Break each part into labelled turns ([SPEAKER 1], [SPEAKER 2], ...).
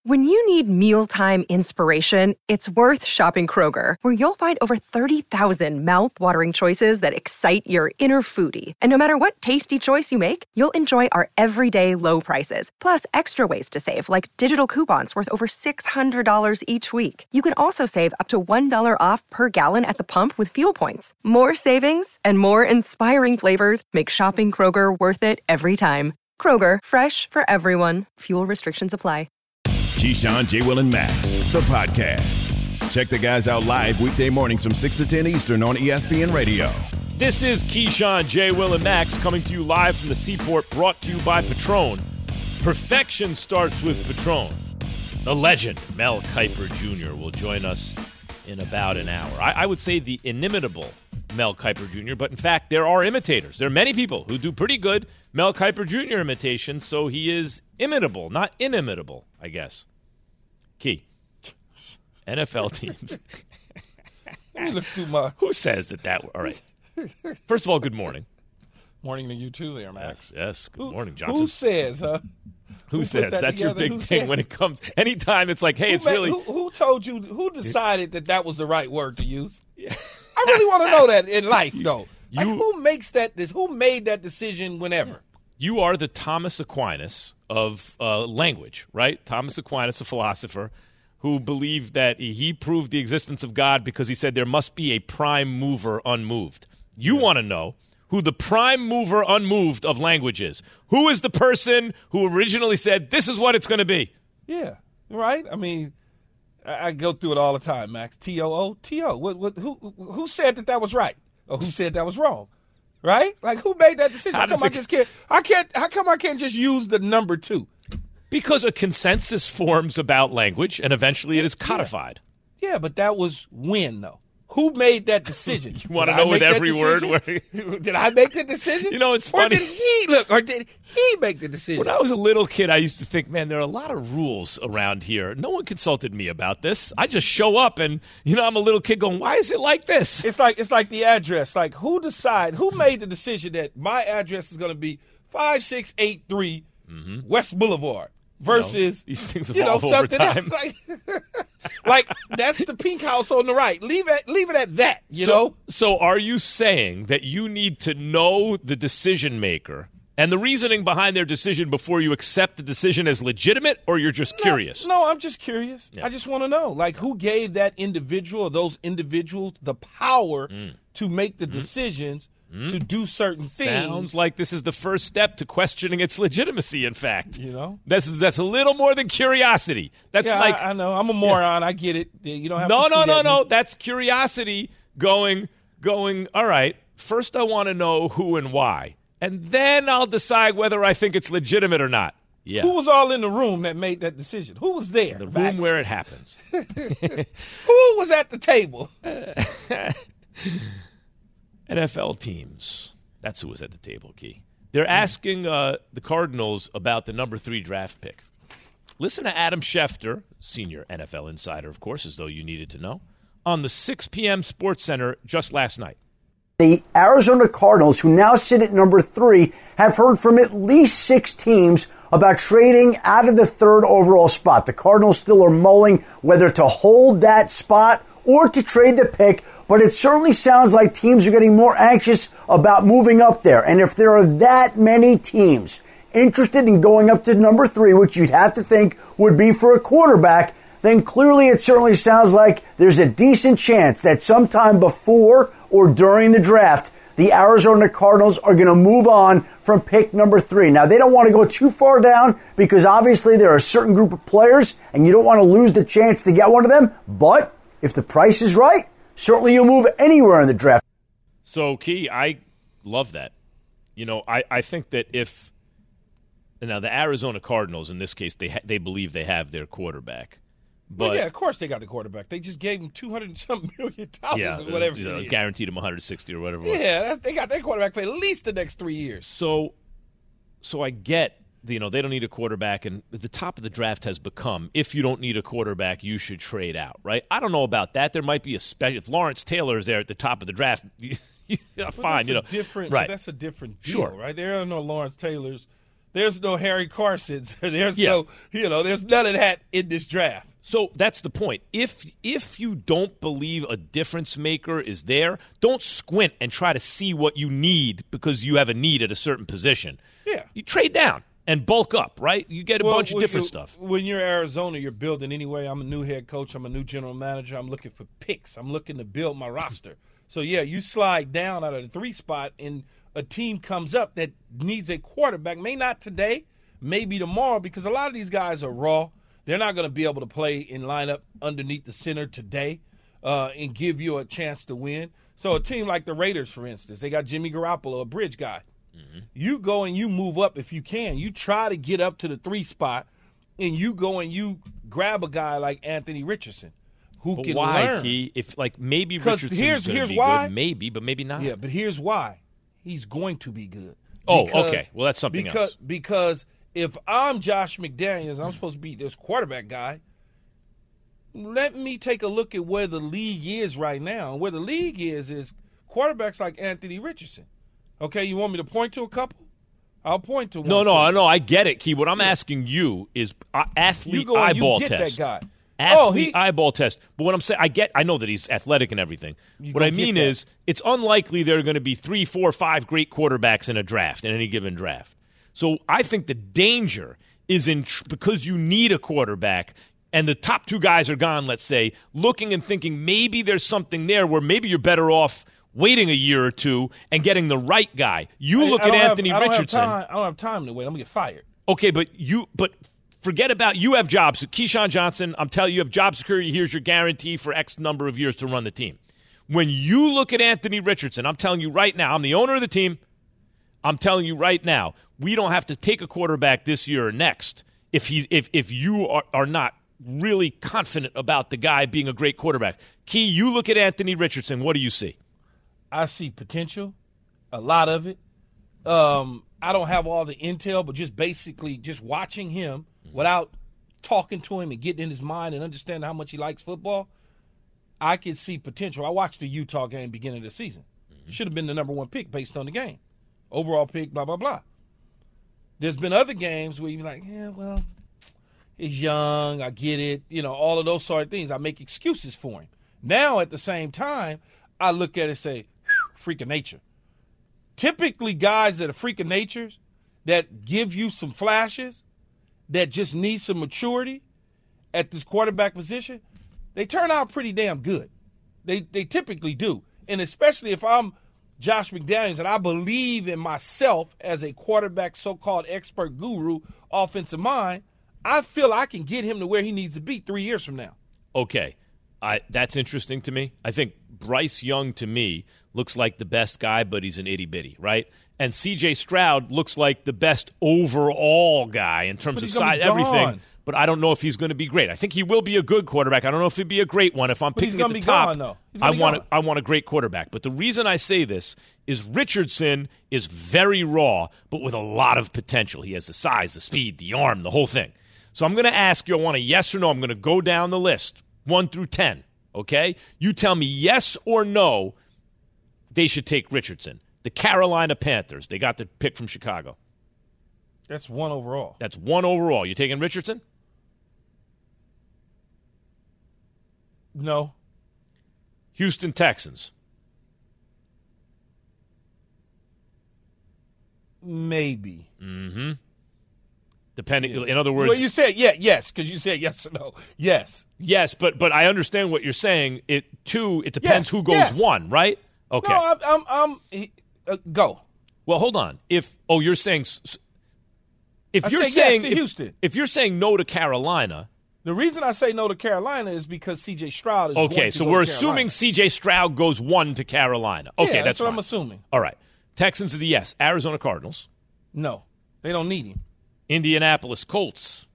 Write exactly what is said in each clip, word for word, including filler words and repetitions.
[SPEAKER 1] When you need mealtime inspiration, it's worth shopping Kroger, where you'll find over thirty thousand mouth-watering choices that excite your inner foodie. And no matter what tasty choice you make, you'll enjoy our everyday low prices, plus extra ways to save, like digital coupons worth over six hundred dollars each week. You can also save up to one dollar off per gallon at the pump with fuel points. More savings and more inspiring flavors make shopping Kroger worth it every time. Kroger, fresh for everyone. Fuel restrictions apply.
[SPEAKER 2] Keyshawn, J. Will, and Max, the podcast. Check the guys out live weekday mornings from six to ten Eastern on E S P N Radio.
[SPEAKER 3] This is Keyshawn, J. Will, and Max coming to you live from the Seaport, brought to you by Patron. Perfection starts with Patron. The legend, Mel Kiper Junior, will join us in about an hour. I, I would say the inimitable Mel Kiper Junior, but in fact, there are imitators. There are many people who do pretty good Mel Kiper Junior imitations, so he is imitable, not inimitable, I guess. Key. N F L teams.
[SPEAKER 4] Let me look through my...
[SPEAKER 3] Who says that that... All right. First of all, good morning.
[SPEAKER 4] Morning to you too there, Max.
[SPEAKER 3] Yes, yes. Good
[SPEAKER 4] who,
[SPEAKER 3] morning, Johnson.
[SPEAKER 4] Who says, huh?
[SPEAKER 3] Who,
[SPEAKER 4] who
[SPEAKER 3] says?
[SPEAKER 4] That
[SPEAKER 3] That's
[SPEAKER 4] together?
[SPEAKER 3] your big
[SPEAKER 4] who
[SPEAKER 3] thing
[SPEAKER 4] said?
[SPEAKER 3] when it comes... Anytime it's like, hey,
[SPEAKER 4] who
[SPEAKER 3] it's
[SPEAKER 4] made,
[SPEAKER 3] really...
[SPEAKER 4] Who, who told you... Who decided that that was the right word to use? Yeah. I really want to know that in life, though.
[SPEAKER 3] You,
[SPEAKER 4] like, who makes that... This, who made that decision whenever?
[SPEAKER 3] You are the Thomas Aquinas of uh, language, right? Thomas Aquinas, a philosopher, who believed that he proved the existence of God because he said there must be a prime mover unmoved. You yeah. want to know who the prime mover unmoved of language is. Who is the person who originally said, this is what it's going to be?
[SPEAKER 4] Yeah, right? I mean, I, I go through it all the time, Max. T O O, T O. What, what, who, who said that that was right? Or who said that was wrong? Right? Like, who made that decision? How, how come I just can't, I can't, how come I can't just use the number two?
[SPEAKER 3] Because a consensus forms about language, and eventually it is codified.
[SPEAKER 4] Yeah, yeah, but that was when, though? Who made that decision?
[SPEAKER 3] You want to know with every word? Where
[SPEAKER 4] did I make the decision?
[SPEAKER 3] You know, it's funny.
[SPEAKER 4] Or did he look? Or did he make the decision?
[SPEAKER 3] When I was a little kid, I used to think, man, there are a lot of rules around here. No one consulted me about this. I just show up, and you know, I'm a little kid going, why is it like this?
[SPEAKER 4] It's like it's like the address. Like, who decide? Who made the decision that my address is going to be five six eight three mm-hmm. West Boulevard? Versus,
[SPEAKER 3] you know, these things
[SPEAKER 4] you know,
[SPEAKER 3] evolve over
[SPEAKER 4] something
[SPEAKER 3] time.
[SPEAKER 4] Else. Like, like, that's the pink house on the right. Leave it, leave it at that, you
[SPEAKER 3] so,
[SPEAKER 4] know?
[SPEAKER 3] So are you saying that you need to know the decision maker and the reasoning behind their decision before you accept the decision as legitimate, or you're just
[SPEAKER 4] no,
[SPEAKER 3] curious?
[SPEAKER 4] No, I'm just curious.
[SPEAKER 3] Yeah.
[SPEAKER 4] I just want to know, like, who gave that individual or those individuals the power mm. to make the mm. decisions Mm. to do certain things.
[SPEAKER 3] Sounds like this is the first step to questioning its legitimacy, in fact.
[SPEAKER 4] You know?
[SPEAKER 3] This is, that's a little more than curiosity. That's
[SPEAKER 4] yeah,
[SPEAKER 3] like...
[SPEAKER 4] I, I know. I'm a moron. Yeah. I get it. You don't have
[SPEAKER 3] no,
[SPEAKER 4] to
[SPEAKER 3] No, no, no, no.
[SPEAKER 4] Me.
[SPEAKER 3] That's curiosity going, going, all right, first I want to know who and why, and then I'll decide whether I think it's legitimate or not. Yeah.
[SPEAKER 4] Who was all in the room that made that decision? Who was there?
[SPEAKER 3] The
[SPEAKER 4] Max?
[SPEAKER 3] room where it happens.
[SPEAKER 4] Who was at the table?
[SPEAKER 3] N F L teams. That's who was at the table, Key. They're asking uh, the Cardinals about the number three draft pick. Listen to Adam Schefter, senior N F L insider, of course, as though you needed to know, on the six p.m. Sports Center just last night.
[SPEAKER 5] The Arizona Cardinals, who now sit at number three, have heard from at least six teams about trading out of the third overall spot. The Cardinals still are mulling whether to hold that spot or to trade the pick, but it certainly sounds like teams are getting more anxious about moving up there. And if there are that many teams interested in going up to number three, which you'd have to think would be for a quarterback, then clearly it certainly sounds like there's a decent chance that sometime before or during the draft, the Arizona Cardinals are going to move on from pick number three. Now, they don't want to go too far down because obviously there are a certain group of players and you don't want to lose the chance to get one of them. But if the price is right, certainly you'll move anywhere in the draft.
[SPEAKER 3] So, Key, I love that. You know, I, I think that if – now, the Arizona Cardinals, in this case, they ha- they believe they have their quarterback. But
[SPEAKER 4] well, yeah, of course they got the quarterback. They just gave him two hundred and some million dollars
[SPEAKER 3] yeah,
[SPEAKER 4] or whatever
[SPEAKER 3] you know,
[SPEAKER 4] it is.
[SPEAKER 3] Guaranteed him one hundred sixty or whatever it was.
[SPEAKER 4] Yeah, that, they got their quarterback for at least the next three years.
[SPEAKER 3] So, so I get – you know, they don't need a quarterback, and the top of the draft has become, if you don't need a quarterback, you should trade out, right? I don't know about that. There might be a special – if Lawrence Taylor is there at the top of the draft, yeah, fine, you know.
[SPEAKER 4] Different,
[SPEAKER 3] right.
[SPEAKER 4] That's a different deal,
[SPEAKER 3] sure.
[SPEAKER 4] right? There are no Lawrence Taylors There's no Harry Carsons. There's
[SPEAKER 3] yeah.
[SPEAKER 4] no, you know, there's none of that in this draft.
[SPEAKER 3] So that's the point. If if you don't believe a difference maker is there, don't squint and try to see what you need because you have a need at a certain position.
[SPEAKER 4] Yeah.
[SPEAKER 3] You trade down and bulk up, right? You get a
[SPEAKER 4] well,
[SPEAKER 3] bunch of different
[SPEAKER 4] you,
[SPEAKER 3] stuff.
[SPEAKER 4] When you're Arizona, you're building anyway. I'm a new head coach. I'm a new general manager. I'm looking for picks. I'm looking to build my roster. So, yeah, you slide down out of the three spot and a team comes up that needs a quarterback. May not today, maybe tomorrow, because a lot of these guys are raw. They're not going to be able to play in lineup underneath the center today uh, and give you a chance to win. So a team like the Raiders, for instance, they got Jimmy Garoppolo, a bridge guy. Mm-hmm. You go and you move up if you can. You try to get up to the three spot, and you go and you grab a guy like Anthony Richardson who
[SPEAKER 3] but
[SPEAKER 4] can
[SPEAKER 3] why,
[SPEAKER 4] learn.
[SPEAKER 3] Key? If, like, maybe
[SPEAKER 4] Because
[SPEAKER 3] Richardson's
[SPEAKER 4] here's-
[SPEAKER 3] going to
[SPEAKER 4] here's
[SPEAKER 3] be
[SPEAKER 4] why.
[SPEAKER 3] good, maybe, but maybe not.
[SPEAKER 4] Yeah, but here's why. He's going to be good.
[SPEAKER 3] Oh,
[SPEAKER 4] Because-
[SPEAKER 3] okay. Well, that's something
[SPEAKER 4] because,
[SPEAKER 3] else.
[SPEAKER 4] Because if I'm Josh McDaniels, I'm supposed to be this quarterback guy. Let me take a look at where the league is right now. And where the league is is quarterbacks like Anthony Richardson. Okay, you want me to point to a couple? I'll point to one.
[SPEAKER 3] No, no,
[SPEAKER 4] for
[SPEAKER 3] I
[SPEAKER 4] you.
[SPEAKER 3] know. I get it, Key. What I'm asking you is uh, athlete
[SPEAKER 4] You go and you
[SPEAKER 3] eyeball
[SPEAKER 4] get
[SPEAKER 3] test.
[SPEAKER 4] that guy.
[SPEAKER 3] Athlete
[SPEAKER 4] Oh, he-
[SPEAKER 3] eyeball test. But what I'm saying, I get, I know that he's athletic and everything.
[SPEAKER 4] You
[SPEAKER 3] What
[SPEAKER 4] go
[SPEAKER 3] I
[SPEAKER 4] get
[SPEAKER 3] mean
[SPEAKER 4] that.
[SPEAKER 3] is, it's unlikely there are going to be three, four, five great quarterbacks in a draft, in any given draft. So I think the danger is in tr- because you need a quarterback, and the top two guys are gone, let's say, looking and thinking maybe there's something there where maybe you're better off waiting a year or two and getting the right guy. You
[SPEAKER 4] Hey,
[SPEAKER 3] look
[SPEAKER 4] I
[SPEAKER 3] at
[SPEAKER 4] don't have-
[SPEAKER 3] Anthony
[SPEAKER 4] I don't have
[SPEAKER 3] Richardson.
[SPEAKER 4] time- I don't have time to wait. I'm going to get fired.
[SPEAKER 3] Okay, but you but forget about you have jobs. Keyshawn Johnson, I'm telling you, you have job security. Here's your guarantee for X number of years to run the team. When you look at Anthony Richardson, I'm telling you right now, I'm the owner of the team. I'm telling you right now, we don't have to take a quarterback this year or next if he if if you are, are not really confident about the guy being a great quarterback. Key, you look at Anthony Richardson, what do you see?
[SPEAKER 4] I see potential, a lot of it. Um, I don't have all the intel, but just basically just watching him without talking to him and getting in his mind and understanding how much he likes football, I can see potential. I watched the Utah game beginning of the season. Mm-hmm. Should have been the number one pick based on the game. Overall pick, blah, blah, blah. There's been other games where you're like, yeah, well, he's young, I get it, you know, all of those sort of things. I make excuses for him. Now, at the same time, I look at it and say, freak of nature. Typically, guys that are freak of natures that give you some flashes, that just need some maturity at this quarterback position, they turn out pretty damn good. They they typically do. And especially if I'm Josh McDaniels and I believe in myself as a quarterback, so-called expert guru, offensive mind, I feel I can get him to where he needs to be three years from now.
[SPEAKER 3] Okay. I, that's interesting to me. I think Bryce Young, to me, looks like the best guy, but he's an itty-bitty, right? And C J Stroud looks like the best overall guy in terms
[SPEAKER 4] But
[SPEAKER 3] of
[SPEAKER 4] he's gonna
[SPEAKER 3] size,
[SPEAKER 4] be
[SPEAKER 3] everything.
[SPEAKER 4] gone.
[SPEAKER 3] But I don't know if he's going to be great. I think he will be a good quarterback. I don't know if he'd be a great one. If I'm
[SPEAKER 4] But he's
[SPEAKER 3] picking at
[SPEAKER 4] gonna
[SPEAKER 3] the
[SPEAKER 4] be
[SPEAKER 3] top,
[SPEAKER 4] gone, though. He's
[SPEAKER 3] I
[SPEAKER 4] gonna be
[SPEAKER 3] want
[SPEAKER 4] gone.
[SPEAKER 3] a, I want a great quarterback. But the reason I say this is Richardson is very raw, but with a lot of potential. He has the size, the speed, the arm, the whole thing. So I'm going to ask you, I want a yes or no. I'm going to go down the list, one through ten, okay? You tell me yes or no they should take Richardson. The Carolina Panthers, they got the pick from Chicago.
[SPEAKER 4] That's one overall.
[SPEAKER 3] That's one overall. You taking Richardson?
[SPEAKER 4] No.
[SPEAKER 3] Houston Texans.
[SPEAKER 4] Maybe.
[SPEAKER 3] Mm-hmm. Depending, in other words,
[SPEAKER 4] Well, you said yeah, yes, because you said yes or no. Yes.
[SPEAKER 3] yes, but but I understand what you're saying. It two, it depends
[SPEAKER 4] Yes,
[SPEAKER 3] who goes
[SPEAKER 4] yes.
[SPEAKER 3] one, right? Okay.
[SPEAKER 4] No, I'm. I'm. I'm he- uh, go.
[SPEAKER 3] Well, hold on. If oh, you're saying s- s- if
[SPEAKER 4] I
[SPEAKER 3] you're
[SPEAKER 4] say yes
[SPEAKER 3] saying
[SPEAKER 4] to
[SPEAKER 3] if,
[SPEAKER 4] Houston.
[SPEAKER 3] if you're saying no to Carolina,
[SPEAKER 4] The reason I say no to Carolina is because C J Stroud is going
[SPEAKER 3] okay,
[SPEAKER 4] to
[SPEAKER 3] so
[SPEAKER 4] go
[SPEAKER 3] we're
[SPEAKER 4] to
[SPEAKER 3] assuming
[SPEAKER 4] Carolina.
[SPEAKER 3] C J Stroud goes one to Carolina. Okay,
[SPEAKER 4] Yeah,
[SPEAKER 3] that's
[SPEAKER 4] that's what
[SPEAKER 3] fine.
[SPEAKER 4] I'm assuming.
[SPEAKER 3] All right. Texans is a yes. Arizona Cardinals,
[SPEAKER 4] No, they don't need him.
[SPEAKER 3] Indianapolis Colts.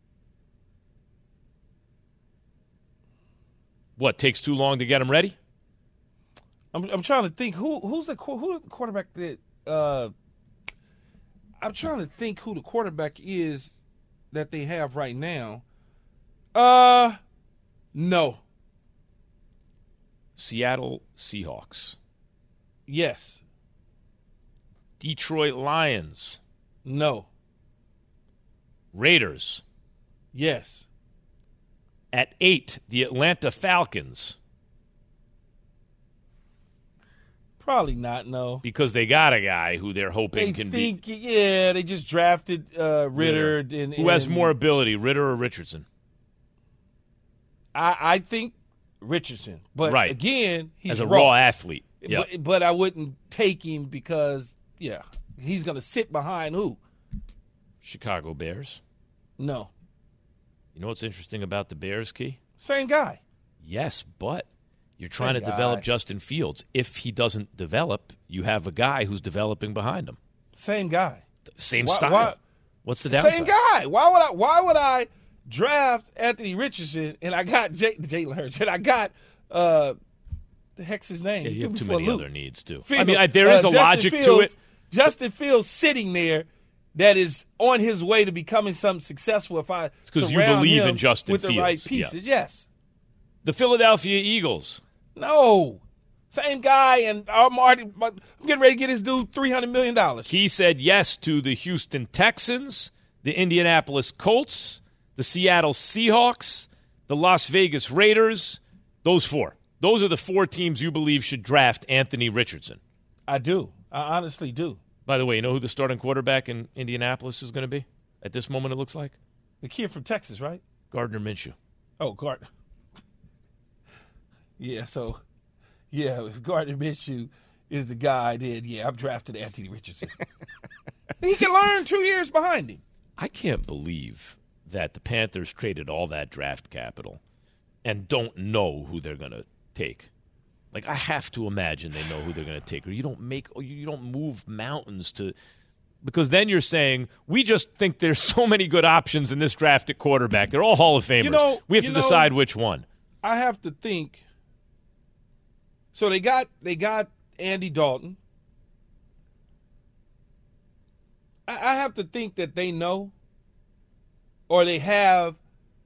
[SPEAKER 3] What, takes too long to get them ready?
[SPEAKER 4] I'm. I'm trying to think who who's the qu- who's the quarterback that. Uh, I'm trying to think who the quarterback is that they have right now. Uh, no.
[SPEAKER 3] Seattle Seahawks.
[SPEAKER 4] Yes.
[SPEAKER 3] Detroit Lions.
[SPEAKER 4] No.
[SPEAKER 3] Raiders.
[SPEAKER 4] Yes.
[SPEAKER 3] At eight, the Atlanta Falcons.
[SPEAKER 4] Probably not, no.
[SPEAKER 3] Because they got a guy who they're hoping
[SPEAKER 4] they
[SPEAKER 3] can
[SPEAKER 4] think,
[SPEAKER 3] be.
[SPEAKER 4] Yeah, they just drafted uh, Ritter.
[SPEAKER 3] Ritter.
[SPEAKER 4] And,
[SPEAKER 3] who has
[SPEAKER 4] and
[SPEAKER 3] more ability, Ritter or Richardson?
[SPEAKER 4] I, I think Richardson. But
[SPEAKER 3] right.
[SPEAKER 4] again, he's
[SPEAKER 3] as a
[SPEAKER 4] raw,
[SPEAKER 3] raw athlete. Yep.
[SPEAKER 4] But, but I wouldn't take him because, yeah, he's going to sit behind who?
[SPEAKER 3] Chicago Bears.
[SPEAKER 4] No.
[SPEAKER 3] You know what's interesting about the Bears, Key?
[SPEAKER 4] Same guy.
[SPEAKER 3] Yes, but you're trying
[SPEAKER 4] Same
[SPEAKER 3] to develop
[SPEAKER 4] guy.
[SPEAKER 3] Justin Fields. If he doesn't develop, you have a guy who's developing behind him.
[SPEAKER 4] Same guy.
[SPEAKER 3] Same
[SPEAKER 4] why,
[SPEAKER 3] style.
[SPEAKER 4] Why,
[SPEAKER 3] What's the downside?
[SPEAKER 4] Same guy. Why would I? Why would I draft Anthony Richardson and I got J- Jalen Hurts and I got uh, the heck's his name?
[SPEAKER 3] Yeah, you have too many other needs too.
[SPEAKER 4] Field.
[SPEAKER 3] I mean, I, there is
[SPEAKER 4] uh,
[SPEAKER 3] a
[SPEAKER 4] Justin
[SPEAKER 3] logic
[SPEAKER 4] Fields,
[SPEAKER 3] to it.
[SPEAKER 4] Justin Fields sitting there that is on his way to becoming something successful. If I
[SPEAKER 3] because you
[SPEAKER 4] surround
[SPEAKER 3] believe
[SPEAKER 4] him
[SPEAKER 3] in Justin
[SPEAKER 4] with
[SPEAKER 3] Fields.
[SPEAKER 4] the right pieces,
[SPEAKER 3] Yeah.
[SPEAKER 4] yes.
[SPEAKER 3] The Philadelphia Eagles.
[SPEAKER 4] No. Same guy, and I'm already I'm getting ready to get his dude three hundred million dollars.
[SPEAKER 3] He said yes to the Houston Texans, the Indianapolis Colts, the Seattle Seahawks, the Las Vegas Raiders. Those four. Those are the four teams you believe should draft Anthony Richardson.
[SPEAKER 4] I do. I honestly do.
[SPEAKER 3] By the way, you know who the starting quarterback in Indianapolis is going to be at this moment, it looks like?
[SPEAKER 4] The kid from Texas, right?
[SPEAKER 3] Gardner Minshew.
[SPEAKER 4] Oh, Gardner. yeah, so, yeah, if Gardner Minshew is the guy, then, yeah, I'm drafting Anthony Richardson. He can learn two years behind him.
[SPEAKER 3] I can't believe that the Panthers traded all that draft capital and don't know who they're going to take. Like, I have to imagine they know who they're going to take. Or you don't make, or you don't move mountains to, because then you're saying, we just think there's so many good options in this draft at quarterback. They're all Hall of Famers.
[SPEAKER 4] You know,
[SPEAKER 3] we have
[SPEAKER 4] you
[SPEAKER 3] to
[SPEAKER 4] know,
[SPEAKER 3] decide which one.
[SPEAKER 4] I have to think. So they got they got Andy Dalton. I, I have to think that they know, or they have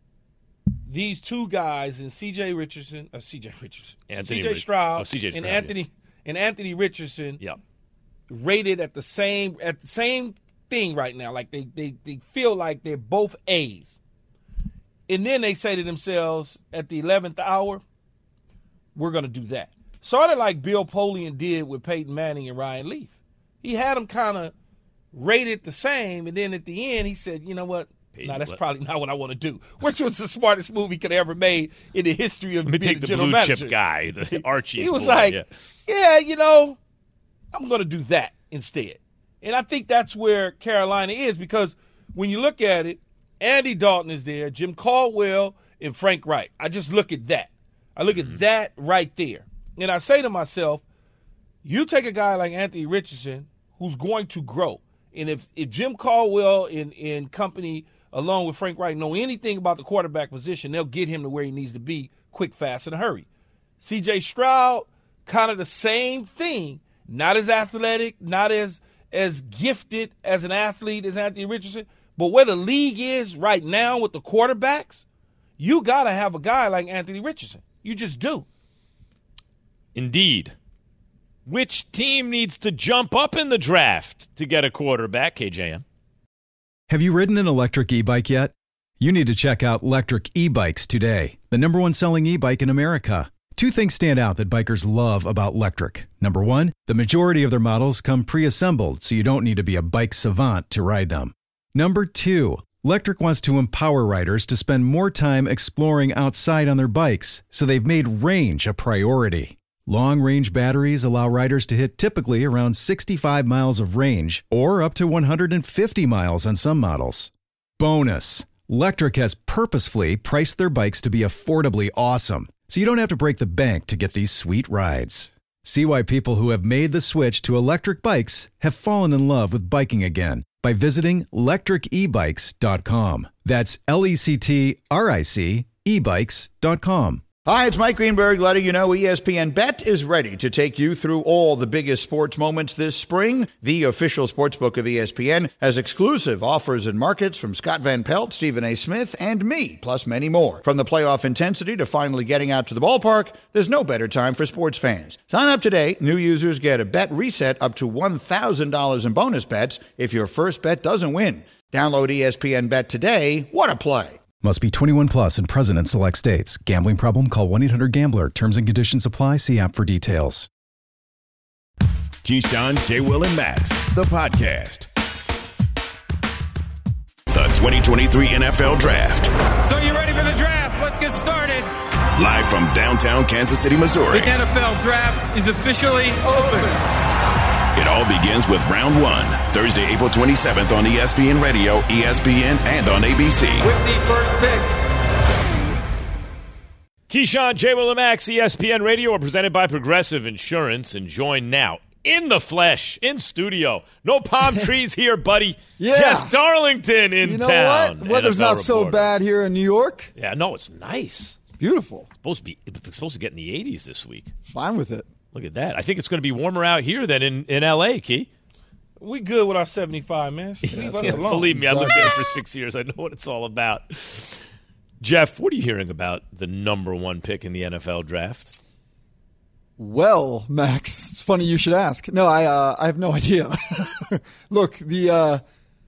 [SPEAKER 4] these two guys in C J Richardson, uh, C J Richardson,
[SPEAKER 3] Anthony
[SPEAKER 4] C J
[SPEAKER 3] Rich-
[SPEAKER 4] Stroud,
[SPEAKER 3] oh, C J Stroud,
[SPEAKER 4] and
[SPEAKER 3] yeah.
[SPEAKER 4] Anthony and Anthony Richardson,
[SPEAKER 3] Yep.
[SPEAKER 4] rated at the same at the same thing right now. Like they they they feel like they're both A's, and then they say to themselves at the eleventh hour, we're going to do that. Sort of like Bill Polian did with Peyton Manning and Ryan Leaf. He had them kind of rated the same, and then at the end he said, you know what?
[SPEAKER 3] Peyton,
[SPEAKER 4] No, that's
[SPEAKER 3] let-
[SPEAKER 4] probably not what I want to do. Which was the smartest move he could have ever made in the history of
[SPEAKER 3] Let me
[SPEAKER 4] being
[SPEAKER 3] take
[SPEAKER 4] a
[SPEAKER 3] the
[SPEAKER 4] general
[SPEAKER 3] blue
[SPEAKER 4] manager.
[SPEAKER 3] chip guy, the Archie's
[SPEAKER 4] He was
[SPEAKER 3] boy,
[SPEAKER 4] like,
[SPEAKER 3] yeah.
[SPEAKER 4] yeah, you know, I'm going to do that instead. And I think that's where Carolina is, because when you look at it, Andy Dalton is there, Jim Caldwell, and Frank Wright. I just look at that. I look
[SPEAKER 3] Mm-hmm.
[SPEAKER 4] at that right there. And I say to myself, you take a guy like Anthony Richardson who's going to grow. And if, if Jim Caldwell and, and company, along with Frank Wright, know anything about the quarterback position, they'll get him to where he needs to be quick, fast, in a hurry. C J Stroud, kind of the same thing. Not as athletic, not as as gifted as an athlete as Anthony Richardson. But where the league is right now with the quarterbacks, you got to have a guy like Anthony Richardson. You just do.
[SPEAKER 3] Indeed. Which team needs to jump up in the draft to get a quarterback, K J M?
[SPEAKER 6] Have you ridden an electric e-bike yet? You need to check out Lectric E-Bikes today, the number one selling e-bike in America. Two things stand out that bikers love about Lectric. Number one, the majority of their models come pre-assembled, so you don't need to be a bike savant to ride them. Number two, Lectric wants to empower riders to spend more time exploring outside on their bikes, so they've made range a priority. Long-range batteries allow riders to hit typically around sixty-five miles of range, or up to one hundred fifty miles on some models. Bonus, Lectric has purposefully priced their bikes to be affordably awesome, so you don't have to break the bank to get these sweet rides. See why people who have made the switch to electric bikes have fallen in love with biking again by visiting lectric e bikes dot com. That's L E C T R I C e bikes dot com.
[SPEAKER 7] Hi, it's Mike Greenberg letting you know E S P N Bet is ready to take you through all the biggest sports moments this spring. The official sportsbook of E S P N has exclusive offers and markets from Scott Van Pelt, Stephen A. Smith, and me, plus many more. From the playoff intensity to finally getting out to the ballpark, there's no better time for sports fans. Sign up today. New users get a bet reset up to one thousand dollars in bonus bets if your first bet doesn't win. Download E S P N Bet today. What a play.
[SPEAKER 6] Must be twenty-one plus and present in select states. Gambling problem? Call one eight hundred gambler. Terms and conditions apply. See app for details.
[SPEAKER 2] Keyshawn, J. Will, and Max, the podcast. The twenty twenty-three N F L Draft.
[SPEAKER 8] So you ready for the draft? Let's get started.
[SPEAKER 2] Live from downtown Kansas City, Missouri.
[SPEAKER 8] The N F L Draft is officially open.
[SPEAKER 2] It all begins with round one, Thursday, April twenty-seventh on E S P N Radio, E S P N, and on A B C.
[SPEAKER 8] With the first pick.
[SPEAKER 3] Keyshawn, J. Will, and Max, E S P N Radio are presented by Progressive Insurance, and join now in the flesh, in studio. No palm trees here, buddy.
[SPEAKER 9] Yeah.
[SPEAKER 3] Jeff Darlington in
[SPEAKER 9] you know
[SPEAKER 3] town.
[SPEAKER 9] What? Weather's
[SPEAKER 3] N F L
[SPEAKER 9] not so
[SPEAKER 3] reporter.
[SPEAKER 9] bad here in New York.
[SPEAKER 3] Yeah, no, it's nice.
[SPEAKER 9] Beautiful.
[SPEAKER 3] It's supposed to be. It's supposed to get in the eighties this week.
[SPEAKER 9] Fine with it.
[SPEAKER 3] Look at that. I think it's going to be warmer out here than in, in L A, Key.
[SPEAKER 4] We good with our seventy-five, man. Leave us
[SPEAKER 3] Yeah,
[SPEAKER 4] alone.
[SPEAKER 3] believe me, I lived
[SPEAKER 9] Exactly.
[SPEAKER 3] there for six years. I know what it's all about. Jeff, what are you hearing about the number one pick in the N F L draft?
[SPEAKER 9] Well, Max, it's funny you should ask. No, I uh, I have no idea. Look, the uh,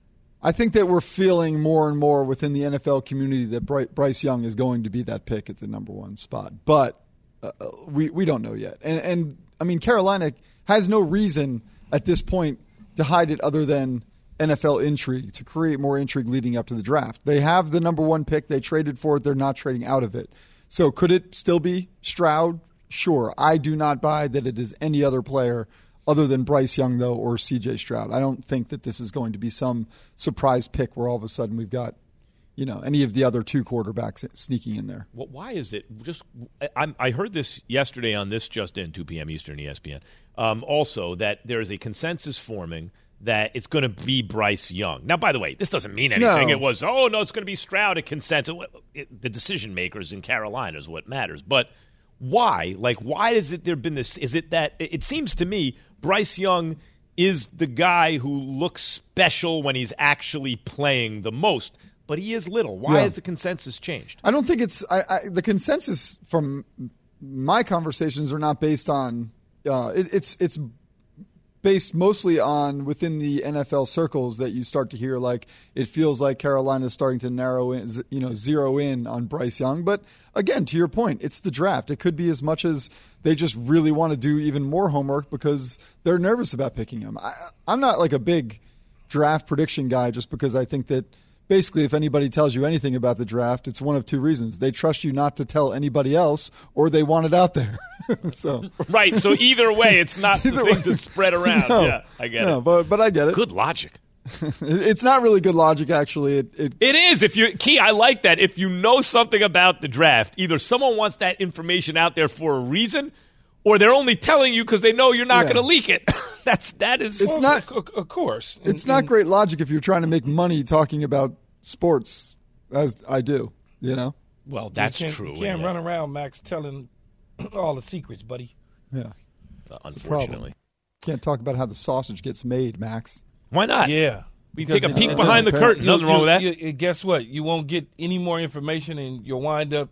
[SPEAKER 9] I think that we're feeling more and more within the N F L community that Bryce Young is going to be that pick at the number one spot, but uh, we we don't know yet. And, and I mean, Carolina has no reason at this point to hide it other than N F L intrigue, to create more intrigue leading up to the draft. They have the number one pick. They traded for it. They're not trading out of it. So could it still be Stroud? Sure. I do not buy that it is any other player other than Bryce Young, though, or C J Stroud. I don't think that this is going to be some surprise pick where all of a sudden we've got, you know, any of the other two quarterbacks sneaking in there.
[SPEAKER 3] Well, why is it just I, I heard this yesterday on this Just In, two p.m. Eastern, E S P N, um, also that there is a consensus forming that it's going to be Bryce Young. Now, by the way, this doesn't mean anything.
[SPEAKER 9] No.
[SPEAKER 3] It was, oh, no, it's going to be Stroud, a consensus. It, the decision makers in Carolina is what matters. But why? Like, why has it there been this? Is it that it seems to me Bryce Young is the guy who looks special when he's actually playing the most, but he is little. Why
[SPEAKER 9] Yeah.
[SPEAKER 3] has the consensus changed?
[SPEAKER 9] I don't think it's I, I, the consensus from my conversations are not based on uh, it, it's it's based mostly on within the N F L circles that you start to hear like it feels like Carolina's starting to narrow in, you know, zero in on Bryce Young. But again, to your point, it's the draft. It could be as much as they just really want to do even more homework because they're nervous about picking him. I, I'm not like a big draft prediction guy just because I think that basically if anybody tells you anything about the draft, it's one of two reasons. They trust you not to tell anybody else or they want it out there. so
[SPEAKER 3] Right, so either way, it's not the
[SPEAKER 9] Either
[SPEAKER 3] thing
[SPEAKER 9] way.
[SPEAKER 3] to spread around.
[SPEAKER 9] No,
[SPEAKER 3] yeah, I get
[SPEAKER 9] no,
[SPEAKER 3] it.
[SPEAKER 9] But, but I get it.
[SPEAKER 3] Good logic.
[SPEAKER 9] It's not really good logic, actually. It, it,
[SPEAKER 3] It is. If you Key, I like that. If you know something about the draft, either someone wants that information out there for a reason, or they're only telling you because they know you're not
[SPEAKER 9] Yeah.
[SPEAKER 3] going to leak it. That's that is.
[SPEAKER 9] It's not-
[SPEAKER 4] Of, of course.
[SPEAKER 9] it's
[SPEAKER 4] And-
[SPEAKER 9] not
[SPEAKER 4] and-
[SPEAKER 9] great logic if you're trying to make money talking about sports, as I do, you know?
[SPEAKER 3] Well, that's
[SPEAKER 4] you can't,
[SPEAKER 3] true.
[SPEAKER 4] You can't
[SPEAKER 3] yeah.
[SPEAKER 4] run around, Max, telling all the secrets, buddy.
[SPEAKER 9] Yeah.
[SPEAKER 3] Uh,
[SPEAKER 9] It's a problem.
[SPEAKER 3] Unfortunately,
[SPEAKER 9] Can't talk about how the sausage gets made, Max.
[SPEAKER 3] why not?
[SPEAKER 4] Yeah.
[SPEAKER 3] We
[SPEAKER 4] Because
[SPEAKER 3] take a
[SPEAKER 4] it-
[SPEAKER 3] peek
[SPEAKER 4] it-
[SPEAKER 3] behind the
[SPEAKER 9] you-
[SPEAKER 3] curtain.
[SPEAKER 4] You-
[SPEAKER 3] Nothing wrong
[SPEAKER 4] you-
[SPEAKER 3] with that.
[SPEAKER 4] you- you- guess what? You won't get any more information, and you'll wind up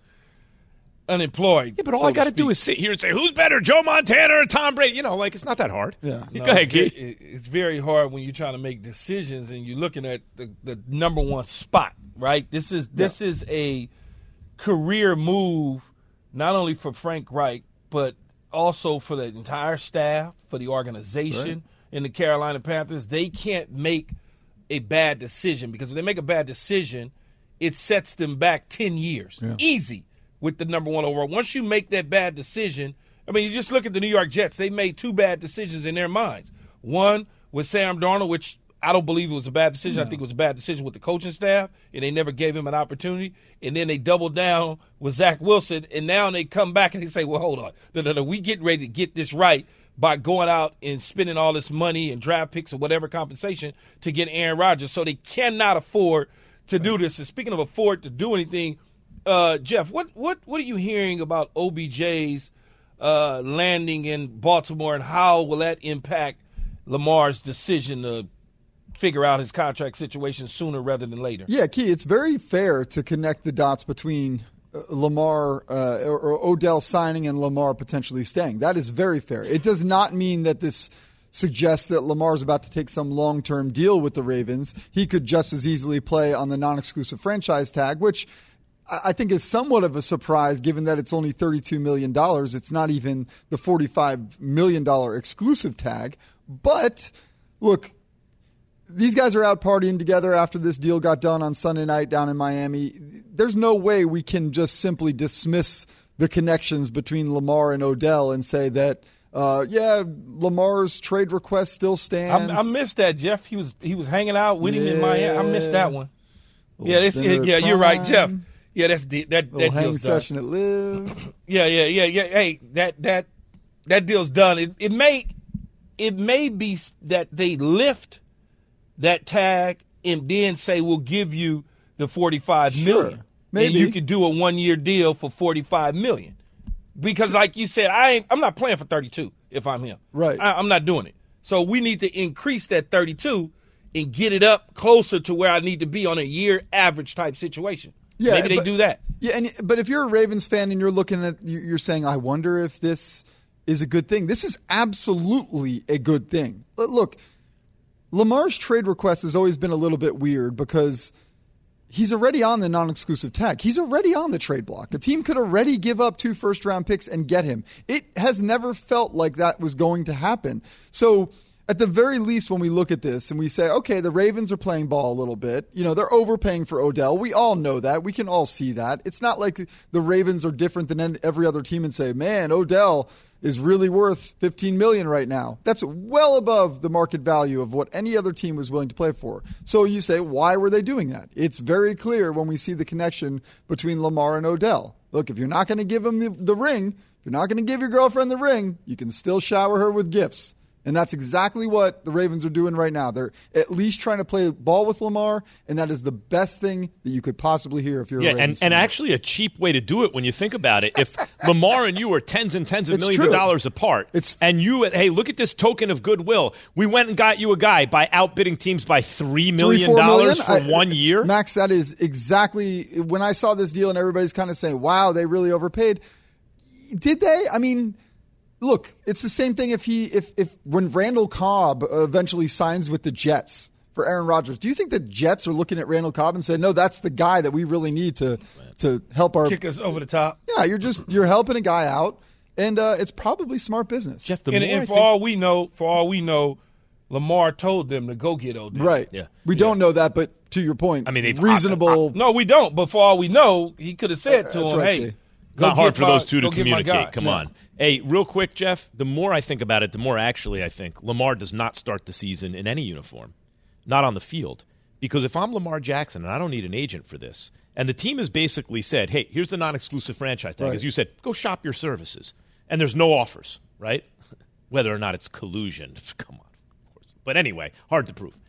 [SPEAKER 4] unemployed.
[SPEAKER 3] Yeah, but all
[SPEAKER 4] so
[SPEAKER 3] I got to
[SPEAKER 4] speak.
[SPEAKER 3] do is sit here and say, "Who's better, Joe Montana or Tom Brady?" You know, like it's not that hard.
[SPEAKER 9] Yeah.
[SPEAKER 3] Go
[SPEAKER 4] No,
[SPEAKER 3] ahead, Key.
[SPEAKER 4] it- it- It's very hard when you're trying to make decisions and you're looking at the, the number one spot, right? This is this is a career move, not only for Frank Reich, but also for the entire staff, for the organization in the Carolina Panthers. They can't make a bad decision because if they make a bad decision, it sets them back ten years. Easy with the number one overall. Once you make that bad decision, I mean, you just look at the New York Jets. They made two bad decisions in their minds. One with Sam Darnold, which I don't believe it was a bad decision. I think it was a bad decision with the coaching staff, and they never gave him an opportunity. And then they doubled down with Zach Wilson, and now they come back and they say, well, hold on. No, no, no. We get ready to get this right by going out and spending all this money and draft picks or whatever compensation to get Aaron Rodgers. So they cannot afford to do this. And speaking of afford to do anything, uh, Jeff, what, what, what are you hearing about O B J's uh, landing in Baltimore, and how will that impact Lamar's decision to figure out his contract situation sooner rather than later?
[SPEAKER 9] Yeah, Key, it's very fair to connect the dots between uh, Lamar uh, or, or Odell signing and Lamar potentially staying. That is very fair. It does not mean that this suggests that Lamar is about to take some long-term deal with the Ravens. He could just as easily play on the non-exclusive franchise tag, which I think is somewhat of a surprise given that it's only thirty-two million dollars. It's not even the forty-five million dollars exclusive tag. But, look, these guys are out partying together after this deal got done on Sunday night down in Miami. There's no way we can just simply dismiss the connections between Lamar and Odell and say that, uh, yeah, Lamar's trade request still stands.
[SPEAKER 4] I, I missed that, Jeff. He was he was hanging out with him yeah. in Miami. I missed that one. Yeah, this, yeah, yeah you're right, Jeff. Yeah, that's the, that that
[SPEAKER 9] hang
[SPEAKER 4] deal's
[SPEAKER 9] session
[SPEAKER 4] done.
[SPEAKER 9] at Live.
[SPEAKER 4] yeah, yeah, yeah, yeah. Hey, that that that deal's done. It, it may it may be that they lift that tag and then say we'll give you the forty-five
[SPEAKER 9] sure,
[SPEAKER 4] million dollars.
[SPEAKER 9] Maybe
[SPEAKER 4] and you could do a one year deal for forty-five million dollars. Because, like you said, I ain't, I'm not playing for thirty-two if I'm him.
[SPEAKER 9] Right.
[SPEAKER 4] I, I'm not doing it. So we need to increase that thirty-two and get it up closer to where I need to be on a year average type situation. Yeah, maybe they
[SPEAKER 9] but,
[SPEAKER 4] do that.
[SPEAKER 9] Yeah, and but if you're a Ravens fan and you're looking at, you're saying, I wonder if this is a good thing. This is absolutely a good thing. Look, Lamar's trade request has always been a little bit weird because he's already on the non-exclusive tag. He's already on the trade block. A team could already give up two first-round picks and get him. It has never felt like that was going to happen. So at the very least, when we look at this and we say, okay, the Ravens are playing ball a little bit. You know, they're overpaying for Odell. We all know that. We can all see that. It's not like the Ravens are different than every other team and say, man, Odell is really worth fifteen million dollars right now. That's well above the market value of what any other team was willing to play for. So you say, why were they doing that? It's very clear when we see the connection between Lamar and Odell. Look, if you're not going to give him the, the ring, if you're not going to give your girlfriend the ring, you can still shower her with gifts. And that's exactly what the Ravens are doing right now. They're at least trying to play ball with Lamar, and that is the best thing that you could possibly hear if you're
[SPEAKER 3] yeah,
[SPEAKER 9] a Ravens
[SPEAKER 3] and, and
[SPEAKER 9] fan.
[SPEAKER 3] actually a cheap way to do it when you think about it. If Lamar and you are tens and tens of
[SPEAKER 9] it's
[SPEAKER 3] millions
[SPEAKER 9] true.
[SPEAKER 3] of dollars apart,
[SPEAKER 9] it's,
[SPEAKER 3] and you, hey, look at this token of goodwill. We went and got you a guy by outbidding teams by three million dollars for
[SPEAKER 9] I,
[SPEAKER 3] one year.
[SPEAKER 9] Max, that is exactly – when I saw this deal and everybody's kind of saying, wow, they really overpaid. Did they? I mean – look, it's the same thing if he if if when Randall Cobb eventually signs with the Jets for Aaron Rodgers. Do you think the Jets are looking at Randall Cobb and saying, no, that's the guy that we really need to to help our
[SPEAKER 4] kick us over the top?
[SPEAKER 9] Yeah, you're just you're helping a guy out, and uh, it's probably smart business.
[SPEAKER 3] Jeff, the
[SPEAKER 4] and,
[SPEAKER 3] more
[SPEAKER 4] and
[SPEAKER 3] I
[SPEAKER 4] for
[SPEAKER 3] think-
[SPEAKER 4] all we know, for all we know, Lamar told them to go get Odell.
[SPEAKER 9] Right.
[SPEAKER 3] Yeah.
[SPEAKER 9] We
[SPEAKER 3] Yeah.
[SPEAKER 9] don't know that, but to your point,
[SPEAKER 3] I mean, they've-
[SPEAKER 9] reasonable.
[SPEAKER 4] No, we don't. But for all we know, he could have said to
[SPEAKER 9] That's
[SPEAKER 4] him,
[SPEAKER 9] right,
[SPEAKER 4] "Hey."
[SPEAKER 9] Jay.
[SPEAKER 4] Go
[SPEAKER 3] Not hard
[SPEAKER 4] get
[SPEAKER 3] for
[SPEAKER 4] my-
[SPEAKER 3] those two to
[SPEAKER 4] go get my guy.
[SPEAKER 3] communicate. Come
[SPEAKER 4] Yeah.
[SPEAKER 3] on. Hey, real quick, Jeff, the more I think about it, the more actually I think Lamar does not start the season in any uniform, not on the field. Because if I'm Lamar Jackson, and I don't need an agent for this, and the team has basically said, hey, here's the non-exclusive franchise tag.
[SPEAKER 9] Right.
[SPEAKER 3] As you said, go shop your services. And there's no offers, right? Whether or not it's collusion. Come on, of course. But anyway, hard to prove.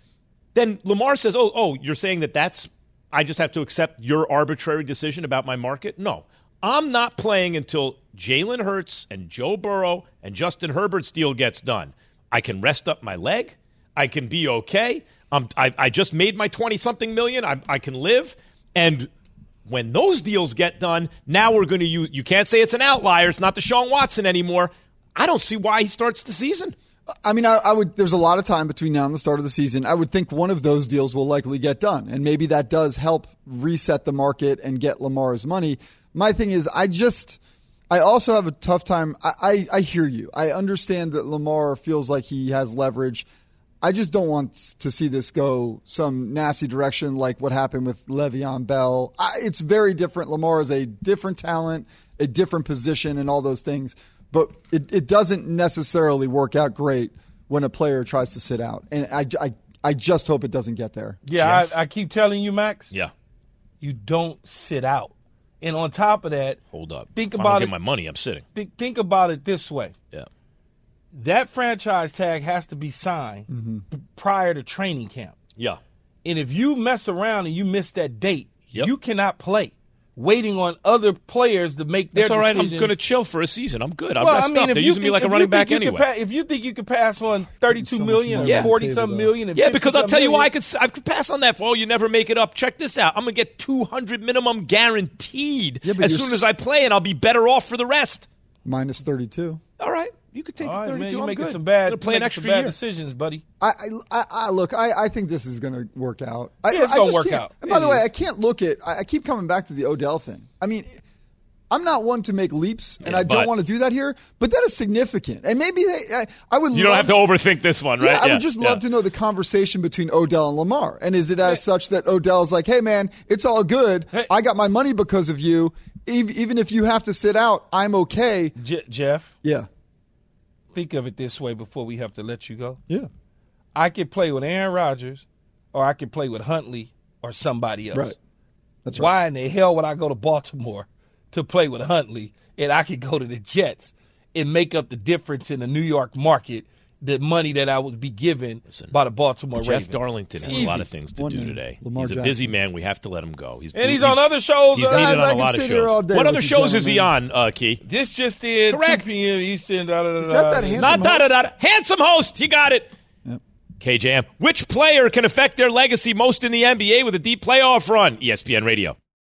[SPEAKER 3] Then Lamar says, oh, oh, you're saying that that's – I just have to accept your arbitrary decision about my market? No. I'm not playing until Jalen Hurts and Joe Burrow and Justin Herbert's deal gets done. I can rest up my leg. I can be okay. Um, I, I just made my twenty-something million. I, I can live. And when those deals get done, now we're going to use – you can't say it's an outlier. It's not Deshaun Watson anymore. I don't see why he starts the season.
[SPEAKER 9] I mean, I, I would. There's a lot of time between now and the start of the season. I would think one of those deals will likely get done, and maybe that does help reset the market and get Lamar's money. My thing is, I just, I also have a tough time. I, I, I hear you. I understand that Lamar feels like he has leverage. I just don't want to see this go some nasty direction like what happened with Le'Veon Bell. I, it's very different. Lamar is a different talent, a different position, and all those things. But it, it doesn't necessarily work out great when a player tries to sit out. And I, I, I just hope it doesn't get there.
[SPEAKER 4] Yeah, I, I keep telling you, Max.
[SPEAKER 3] Yeah.
[SPEAKER 4] You don't sit out. And on top of that,
[SPEAKER 3] hold up.
[SPEAKER 4] Think
[SPEAKER 3] if
[SPEAKER 4] about
[SPEAKER 3] I don't
[SPEAKER 4] it.
[SPEAKER 3] get my money, I'm sitting.
[SPEAKER 4] Think, think about it this way.
[SPEAKER 3] Yeah.
[SPEAKER 4] That franchise tag has to be signed
[SPEAKER 9] Mm-hmm.
[SPEAKER 4] p- prior to training camp.
[SPEAKER 3] Yeah.
[SPEAKER 4] And if you mess around and you miss that date,
[SPEAKER 3] Yep.
[SPEAKER 4] you cannot play waiting on other players to make their
[SPEAKER 3] That's all right.
[SPEAKER 4] decisions.
[SPEAKER 3] I'm going to chill for a season. I'm good. I'm
[SPEAKER 4] well,
[SPEAKER 3] messed
[SPEAKER 4] I mean,
[SPEAKER 3] up. They're
[SPEAKER 4] you
[SPEAKER 3] using
[SPEAKER 4] think,
[SPEAKER 3] me like a
[SPEAKER 4] if
[SPEAKER 3] running
[SPEAKER 4] you
[SPEAKER 3] back
[SPEAKER 4] think you
[SPEAKER 3] anyway.
[SPEAKER 4] could pa- if you think you could pass on thirty-two
[SPEAKER 9] So
[SPEAKER 4] million
[SPEAKER 9] much
[SPEAKER 4] or
[SPEAKER 9] money
[SPEAKER 4] forty
[SPEAKER 9] on the
[SPEAKER 4] some
[SPEAKER 9] table,
[SPEAKER 4] million, and
[SPEAKER 3] Yeah, because I'll tell you
[SPEAKER 4] million,
[SPEAKER 3] why I could I could pass on that for, oh, you never make it up. Check this out. I'm going to get two hundred minimum guaranteed
[SPEAKER 9] Yeah, but
[SPEAKER 3] as
[SPEAKER 9] you're
[SPEAKER 3] soon
[SPEAKER 9] s-
[SPEAKER 3] as I play, and I'll be better off for the rest.
[SPEAKER 9] Minus thirty-two.
[SPEAKER 3] All right. You could take
[SPEAKER 4] all
[SPEAKER 3] the
[SPEAKER 4] right,
[SPEAKER 3] thirty-two.
[SPEAKER 4] man, you're
[SPEAKER 3] I'm
[SPEAKER 4] making
[SPEAKER 3] good.
[SPEAKER 4] some bad,
[SPEAKER 3] I'm gonna play an
[SPEAKER 4] making
[SPEAKER 3] extra
[SPEAKER 4] some bad
[SPEAKER 3] year.
[SPEAKER 4] decisions, buddy.
[SPEAKER 9] I, I, I look. I, I think this is going to work out. I,
[SPEAKER 4] Yeah, it's
[SPEAKER 9] I
[SPEAKER 4] gonna
[SPEAKER 9] just
[SPEAKER 4] work
[SPEAKER 9] can't-
[SPEAKER 4] out.
[SPEAKER 9] And by
[SPEAKER 4] It
[SPEAKER 9] the way,
[SPEAKER 4] is.
[SPEAKER 9] I can't look at. I, I keep coming back to the Odell thing. I mean, I'm not one to make leaps, and
[SPEAKER 3] Yeah,
[SPEAKER 9] I don't
[SPEAKER 3] but-
[SPEAKER 9] want to do that here. But that is significant, and maybe they, I, I would.
[SPEAKER 3] You don't
[SPEAKER 9] love
[SPEAKER 3] have to overthink this one, right?
[SPEAKER 9] Yeah, I would just love to know the conversation between Odell and Lamar. And is it as such that Odell's like, hey, man, it's all good.
[SPEAKER 4] Hey.
[SPEAKER 9] I got my money because of you. Ev- Even if you have to sit out, I'm okay.
[SPEAKER 4] Je- Jeff,
[SPEAKER 9] Yeah.
[SPEAKER 4] think of it this way before we have to let you go.
[SPEAKER 9] Yeah.
[SPEAKER 4] I could play with Aaron Rodgers, or I could play with Huntley or somebody else.
[SPEAKER 9] Right. That's right.
[SPEAKER 4] Why in the hell would I go to Baltimore to play with Huntley, and I could go to the Jets and make up the difference in the New York market, the money that I would be given
[SPEAKER 3] Listen,
[SPEAKER 4] by the Baltimore
[SPEAKER 3] Jeff
[SPEAKER 4] Ravens?
[SPEAKER 3] Darlington
[SPEAKER 4] It's
[SPEAKER 3] has
[SPEAKER 4] easy.
[SPEAKER 3] a lot of things to
[SPEAKER 9] One
[SPEAKER 3] do
[SPEAKER 9] name,
[SPEAKER 3] today.
[SPEAKER 9] Lamar
[SPEAKER 3] he's a
[SPEAKER 9] Jackson.
[SPEAKER 3] busy man. We have to let him go. He's
[SPEAKER 4] And he's on other shows.
[SPEAKER 3] He's
[SPEAKER 4] uh,
[SPEAKER 3] needed
[SPEAKER 9] I
[SPEAKER 3] on a
[SPEAKER 9] can
[SPEAKER 3] lot of
[SPEAKER 9] sit here all
[SPEAKER 3] shows.
[SPEAKER 9] day
[SPEAKER 3] What
[SPEAKER 9] with
[SPEAKER 3] other
[SPEAKER 9] you
[SPEAKER 3] shows is he
[SPEAKER 9] gentlemen.
[SPEAKER 3] on, uh, Key?
[SPEAKER 4] This just in
[SPEAKER 3] Correct.
[SPEAKER 4] two p.m. Eastern. Da, da, da,
[SPEAKER 9] Is that that
[SPEAKER 4] da.
[SPEAKER 9] handsome
[SPEAKER 3] Not da da
[SPEAKER 9] host?
[SPEAKER 3] da. Handsome host. You got it.
[SPEAKER 9] Yep.
[SPEAKER 3] K J M. Which player can affect their legacy most in the N B A with a deep playoff run? E S P N Radio.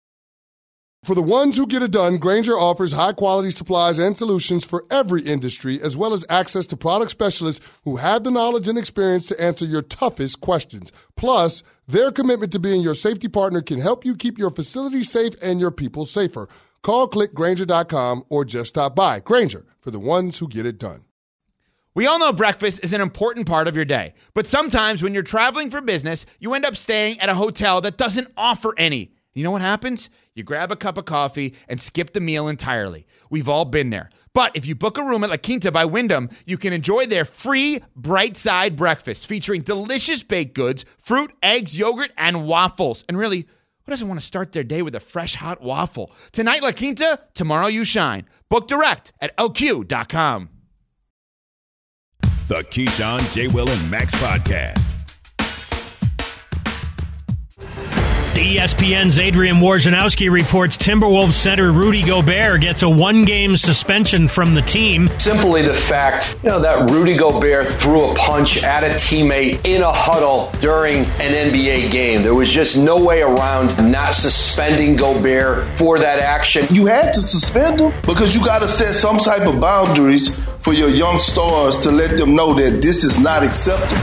[SPEAKER 10] For the ones who get it done, Grainger offers high-quality supplies and solutions for every industry, as well as access to product specialists who have the knowledge and experience to answer your toughest questions. Plus, their commitment to being your safety partner can help you keep your facility safe and your people safer. Call click Grainger dot com or just stop by. Grainger, for the ones who get it done.
[SPEAKER 11] We all know breakfast is an important part of your day, but sometimes when you're traveling for business, you end up staying at a hotel that doesn't offer any. You know what happens? You grab a cup of coffee and skip the meal entirely. We've all been there. But if you book a room at La Quinta by Wyndham, you can enjoy their free Bright Side breakfast featuring delicious baked goods, fruit, eggs, yogurt, and waffles. And really, who doesn't want to start their day with a fresh hot waffle? Tonight, La Quinta, tomorrow you shine. Book direct at L Q dot com.
[SPEAKER 2] The Keyshawn, J. Will, and Max Podcast.
[SPEAKER 12] E S P N's Adrian Wojnarowski reports Timberwolves center Rudy Gobert gets a one-game suspension from the team.
[SPEAKER 13] Simply the fact, you know, that Rudy Gobert threw a punch at a teammate in a huddle during an N B A game. There was just no way around not suspending Gobert for that action.
[SPEAKER 14] You had to suspend him because you got to set some type of boundaries for your young stars to let them know that this is not acceptable.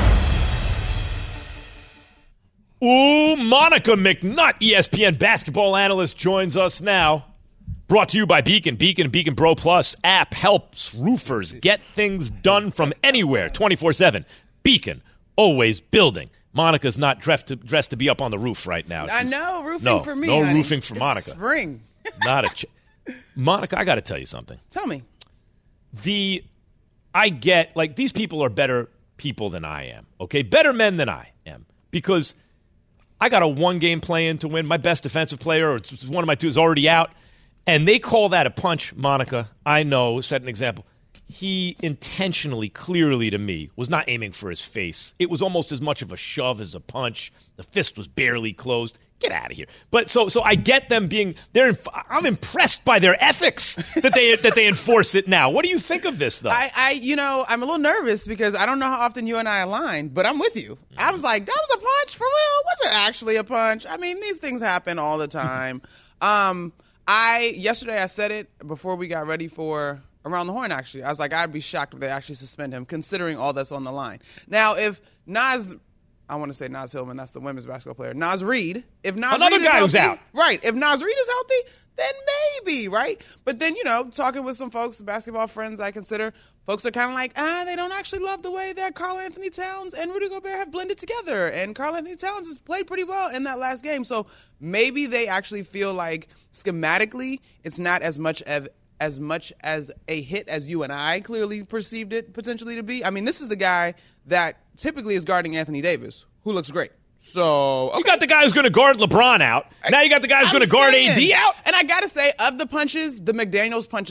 [SPEAKER 3] Ooh, Monica McNutt, E S P N basketball analyst, joins us now. Brought to you by Beacon. Beacon and Beacon Pro Plus app helps roofers get things done from anywhere, twenty-four seven. Beacon, always building. Monica's not dressed to, dressed to be up on the roof right now.
[SPEAKER 15] I
[SPEAKER 3] She's,
[SPEAKER 15] know, roofing
[SPEAKER 3] no,
[SPEAKER 15] for me,
[SPEAKER 3] No
[SPEAKER 15] honey.
[SPEAKER 3] roofing for
[SPEAKER 15] It's
[SPEAKER 3] Monica.
[SPEAKER 15] spring.
[SPEAKER 3] Not a ch- Monica, I got to tell you something.
[SPEAKER 15] Tell me.
[SPEAKER 3] The I get, like, these people are better people than I am, okay? Better men than I am. Because I got a one-game play-in to win. My best defensive player, or it's one of my two, is already out. And they call that a punch, Monica. I know, set an example. He intentionally, clearly to me, was not aiming for his face. It was almost as much of a shove as a punch. The fist was barely closed. Get out of here. But so so I get them being they're I'm impressed by their ethics that they that they enforce it now. What do you think of this though?
[SPEAKER 15] I, I you know, I'm a little nervous because I don't know how often you and I align, but I'm with you. I was like, that was a punch for real? Was it actually a punch? I mean, these things happen all the time. um I yesterday I said it before we got ready for Around the Horn, actually. I was like, I'd be shocked if they actually suspend him, considering all that's on the line. Now, if Naz, I want to say Naz Hillman, that's the women's basketball player, Naz Reid, if Naz
[SPEAKER 3] Another
[SPEAKER 15] Reid
[SPEAKER 3] guy
[SPEAKER 15] is
[SPEAKER 3] who's
[SPEAKER 15] healthy,
[SPEAKER 3] out.
[SPEAKER 15] right, if Naz Reid is healthy, then maybe, right? But then, you know, talking with some folks, basketball friends I consider, folks are kind of like, ah, they don't actually love the way that Karl Anthony Towns and Rudy Gobert have blended together. And Karl Anthony Towns has played pretty well in that last game. So maybe they actually feel like schematically it's not as much of as much as a hit as you and I clearly perceived it potentially to be. I mean, this is the guy that typically is guarding Anthony Davis, who looks great. So okay.
[SPEAKER 3] You got the guy who's going to guard LeBron out. Now you got the guy who's going to guard A D out.
[SPEAKER 15] And I got to say, of the punches, the McDaniels punches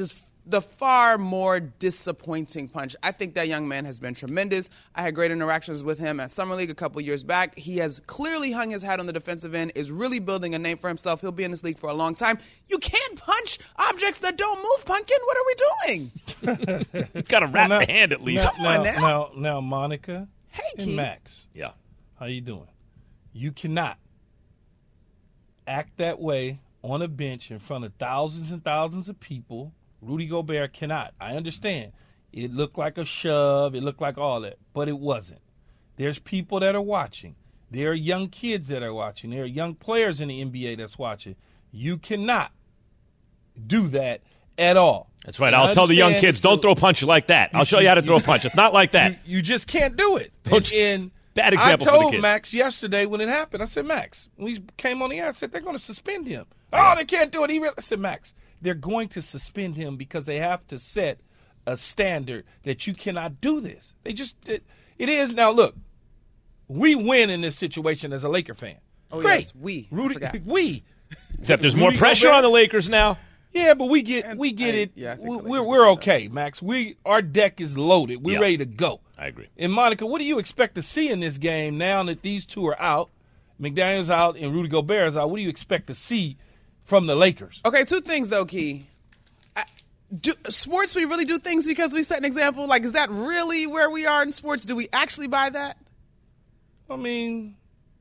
[SPEAKER 15] the far more disappointing punch. I think that young man has been tremendous. I had great interactions with him at Summer League a couple years back. He has clearly hung his hat on the defensive end, is really building a name for himself. He'll be in this league for a long time. You can't punch objects that don't move, Pumpkin. What are we doing?
[SPEAKER 3] You've got to wrap
[SPEAKER 4] now,
[SPEAKER 3] the hand at least.
[SPEAKER 4] Now,
[SPEAKER 15] Come on
[SPEAKER 4] now,
[SPEAKER 15] now.
[SPEAKER 4] now, now, Monica
[SPEAKER 15] Hey,
[SPEAKER 4] and
[SPEAKER 15] Key.
[SPEAKER 4] Max.
[SPEAKER 3] Yeah.
[SPEAKER 4] How you doing? You cannot act that way on a bench in front of thousands and thousands of people. Rudy Gobert cannot. I understand. It looked like a shove. It looked like all that. But it wasn't. There's people that are watching. There are young kids that are watching. There are young players in the N B A that's watching. You cannot do that at all.
[SPEAKER 3] That's right.
[SPEAKER 4] And
[SPEAKER 3] I'll
[SPEAKER 4] I
[SPEAKER 3] tell the young
[SPEAKER 4] understand
[SPEAKER 3] kids, don't
[SPEAKER 4] so-
[SPEAKER 3] throw a punch like that. I'll show you how to throw a punch. It's not like that.
[SPEAKER 4] You, you just can't do it.
[SPEAKER 3] Don't
[SPEAKER 4] and,
[SPEAKER 3] you-
[SPEAKER 4] and
[SPEAKER 3] Bad example
[SPEAKER 4] I
[SPEAKER 3] for the
[SPEAKER 4] told
[SPEAKER 3] kid.
[SPEAKER 4] Max yesterday when it happened. I said, Max, when he came on the air, I said, they're going to suspend him. Oh, they can't do it. He really, I said, Max, they're going to suspend him because they have to set a standard that you cannot do this. They just, it, it is. Now, look, we win in this situation as a Laker fan.
[SPEAKER 15] Oh,
[SPEAKER 4] Great.
[SPEAKER 15] yes, we. I
[SPEAKER 4] Rudy,
[SPEAKER 15] forgot.
[SPEAKER 4] we.
[SPEAKER 3] Except there's more
[SPEAKER 4] Rudy
[SPEAKER 3] pressure
[SPEAKER 4] Gobert-
[SPEAKER 3] on the Lakers now.
[SPEAKER 4] Yeah, but we get we get
[SPEAKER 15] I-
[SPEAKER 4] it.
[SPEAKER 15] yeah, I think
[SPEAKER 4] we,
[SPEAKER 15] the
[SPEAKER 4] we're
[SPEAKER 15] Lakers
[SPEAKER 4] we're
[SPEAKER 15] will
[SPEAKER 4] okay, Max. We our deck is loaded. We're
[SPEAKER 3] Yeah.
[SPEAKER 4] ready to go.
[SPEAKER 3] I agree.
[SPEAKER 4] And Monica, what do you expect to see in this game now that these two are out? McDaniel's out and Rudy Gobert is out. What do you expect to see from the Lakers?
[SPEAKER 15] Okay, two things, though, Key. I, do, sports, we really do things because we set an example? Like, is that really where we are in sports? Do we actually buy that?
[SPEAKER 4] I mean,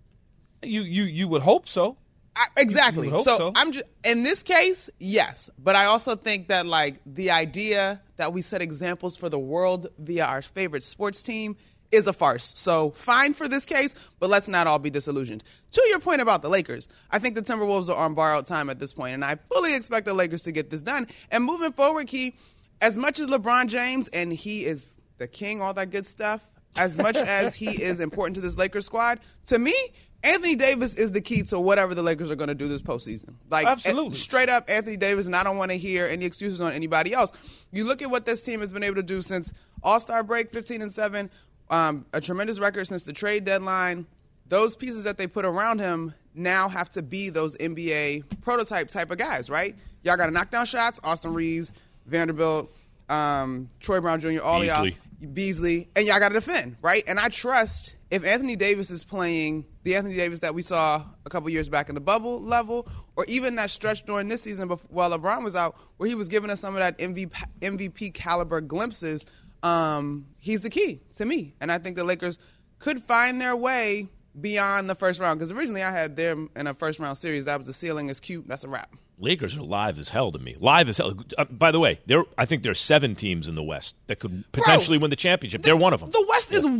[SPEAKER 4] you you you would hope so.
[SPEAKER 15] I, exactly.
[SPEAKER 4] You would hope
[SPEAKER 15] so,
[SPEAKER 4] so.
[SPEAKER 15] I'm just in this case, yes, but I also think that like the idea that we set examples for the world via our favorite sports team is a farce. So fine for this case, but let's not all be disillusioned. To your point about the Lakers, I think the Timberwolves are on borrowed time at this point, and I fully expect the Lakers to get this done. And moving forward, Key, as much as LeBron James, and he is the king, all that good stuff, as much as he is important to this Lakers squad, to me, Anthony Davis is the key to whatever the Lakers are going to do this postseason. Like,
[SPEAKER 4] Absolutely.
[SPEAKER 15] straight up, Anthony Davis, and I don't want to hear any excuses on anybody else. You look at what this team has been able to do since All-Star break, fifteen and seven, um, a tremendous record since the trade deadline. Those pieces that they put around him now have to be those N B A prototype type of guys, right? Y'all got to knock down shots. Austin Reeves, Vanderbilt, um, Troy Brown Junior, all y'all.
[SPEAKER 3] Beasley.
[SPEAKER 15] Beasley, and y'all got to defend, right? And I trust if Anthony Davis is playing the Anthony Davis that we saw a couple years back in the bubble level, or even that stretch during this season before, while LeBron was out, where he was giving us some of that M V P, M V P caliber glimpses, um, he's the key to me. And I think the Lakers could find their way beyond the first round, because originally I had them in a first round series. That was the ceiling. Is cute. That's a wrap.
[SPEAKER 3] Lakers are live as hell to me. Live as hell. Uh, by the way, there I think there are seven teams in the West that could potentially
[SPEAKER 15] Bro,
[SPEAKER 3] win the championship. They're one of them.
[SPEAKER 15] The West is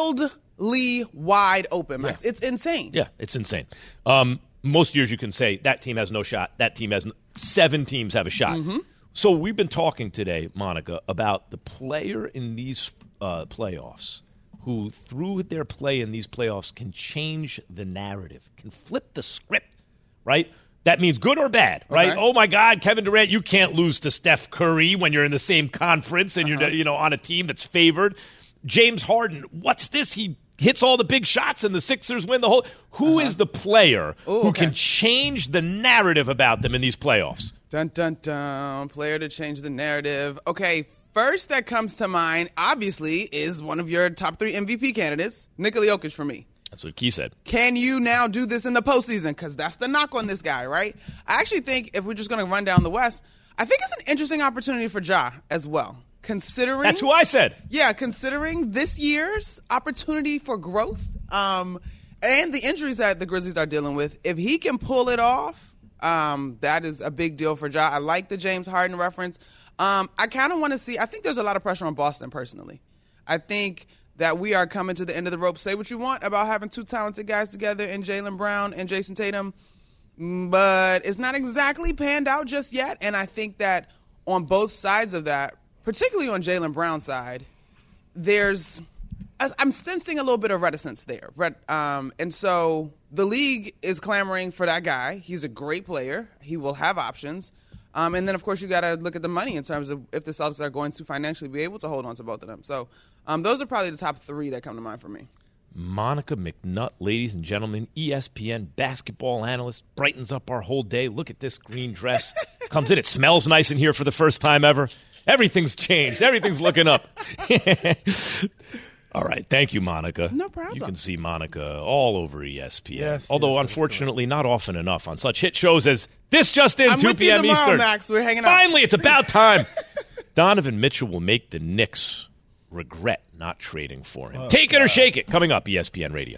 [SPEAKER 15] wildly wide open, Max. It's insane.
[SPEAKER 3] Yeah, it's insane. Um, most years you can say that team has no shot. That team has no, seven teams have a shot.
[SPEAKER 15] Mm-hmm.
[SPEAKER 3] So we've been talking today, Monica, about the player in these uh, playoffs who, through their play in these playoffs, can change the narrative, can flip the script, right? That means good or bad, right?
[SPEAKER 15] Okay.
[SPEAKER 3] Oh, my God, Kevin Durant, you can't lose to Steph Curry when you're in the same conference and
[SPEAKER 15] Uh-huh.
[SPEAKER 3] you're you know on a team that's favored. James Harden, what's this? He hits all the big shots and the Sixers win the whole – Who is the player
[SPEAKER 15] Ooh,
[SPEAKER 3] who
[SPEAKER 15] okay.
[SPEAKER 3] can change the narrative about them in these playoffs?
[SPEAKER 15] Dun, dun, dun. Player to change the narrative. Okay, first that comes to mind, obviously, is one of your top three M V P candidates, Nikola Jokic for me.
[SPEAKER 3] That's what Key said.
[SPEAKER 15] Can you now do this in the postseason? Because that's the knock on this guy, right? I actually think if we're just going to run down the West, I think it's an interesting opportunity for Ja as well. Considering
[SPEAKER 3] That's who I said.
[SPEAKER 15] Yeah, considering this year's opportunity for growth um, and the injuries that the Grizzlies are dealing with, if he can pull it off, um, that is a big deal for Ja. I like the James Harden reference. Um, I kind of want to see – I think there's a lot of pressure on Boston personally. I think – that we are coming to the end of the rope. Say what you want about having two talented guys together in Jaylen Brown and Jason Tatum, but it's not exactly panned out just yet. And I think that on both sides of that, particularly on Jaylen Brown's side, there's I'm sensing a little bit of reticence there. Um, and so the league is clamoring for that guy. He's a great player. He will have options. Um, and then, of course, you got to look at the money in terms of if the Celtics are going to financially be able to hold on to both of them. So um, those are probably the top three that come to mind for me.
[SPEAKER 3] Monica McNutt, ladies and gentlemen, E S P N basketball analyst, brightens up our whole day. Look at this green dress. Comes in. It smells nice in here for the first time ever. Everything's changed. Everything's looking up. All right. Thank you, Monica.
[SPEAKER 15] No problem.
[SPEAKER 3] You can see Monica all over E S P N.
[SPEAKER 4] Yes,
[SPEAKER 3] Although,
[SPEAKER 4] yes,
[SPEAKER 3] unfortunately, not often enough on such hit shows as This Just In,
[SPEAKER 15] I'm
[SPEAKER 3] two
[SPEAKER 15] with you
[SPEAKER 3] p.m.
[SPEAKER 15] tomorrow,
[SPEAKER 3] Eastern.
[SPEAKER 15] Max. We're hanging out.
[SPEAKER 3] Finally, it's about time. Donovan Mitchell will make the Knicks regret not trading for him.
[SPEAKER 11] Oh,
[SPEAKER 3] Take it or
[SPEAKER 11] God.
[SPEAKER 3] shake it. Coming up, E S P N Radio.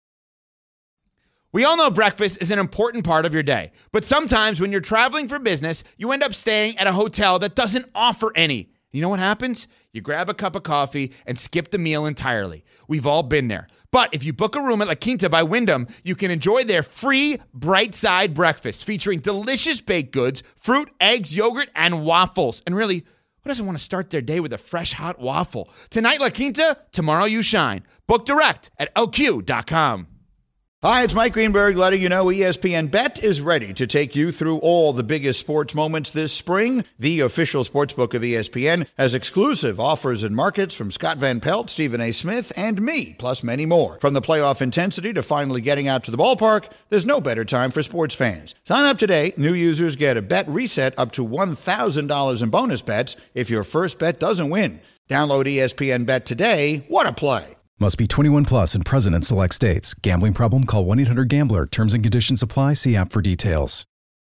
[SPEAKER 11] We all know breakfast is an important part of your day, but sometimes when you're traveling for business, you end up staying at a hotel that doesn't offer any. You know what happens? You grab a cup of coffee and skip the meal entirely. We've all been there. But if you book a room at La Quinta by Wyndham, you can enjoy their free Bright Side breakfast featuring delicious baked goods, fruit, eggs, yogurt, and waffles. And really, who doesn't want to start their day with a fresh hot waffle? Tonight, La Quinta, tomorrow you shine. Book direct at L Q dot com.
[SPEAKER 7] Hi, it's Mike Greenberg letting you know E S P N Bet is ready to take you through all the biggest sports moments this spring. The official sportsbook of E S P N has exclusive offers and markets from Scott Van Pelt, Stephen A. Smith, and me, plus many more. From the playoff intensity to finally getting out to the ballpark, there's no better time for sports fans. Sign up today. New users get a bet reset up to one thousand dollars in bonus bets if your first bet doesn't win. Download E S P N Bet today. What a play.
[SPEAKER 6] Must be twenty-one plus and present in select states. Gambling problem? Call one eight hundred gambler. Terms and conditions apply. See app for details.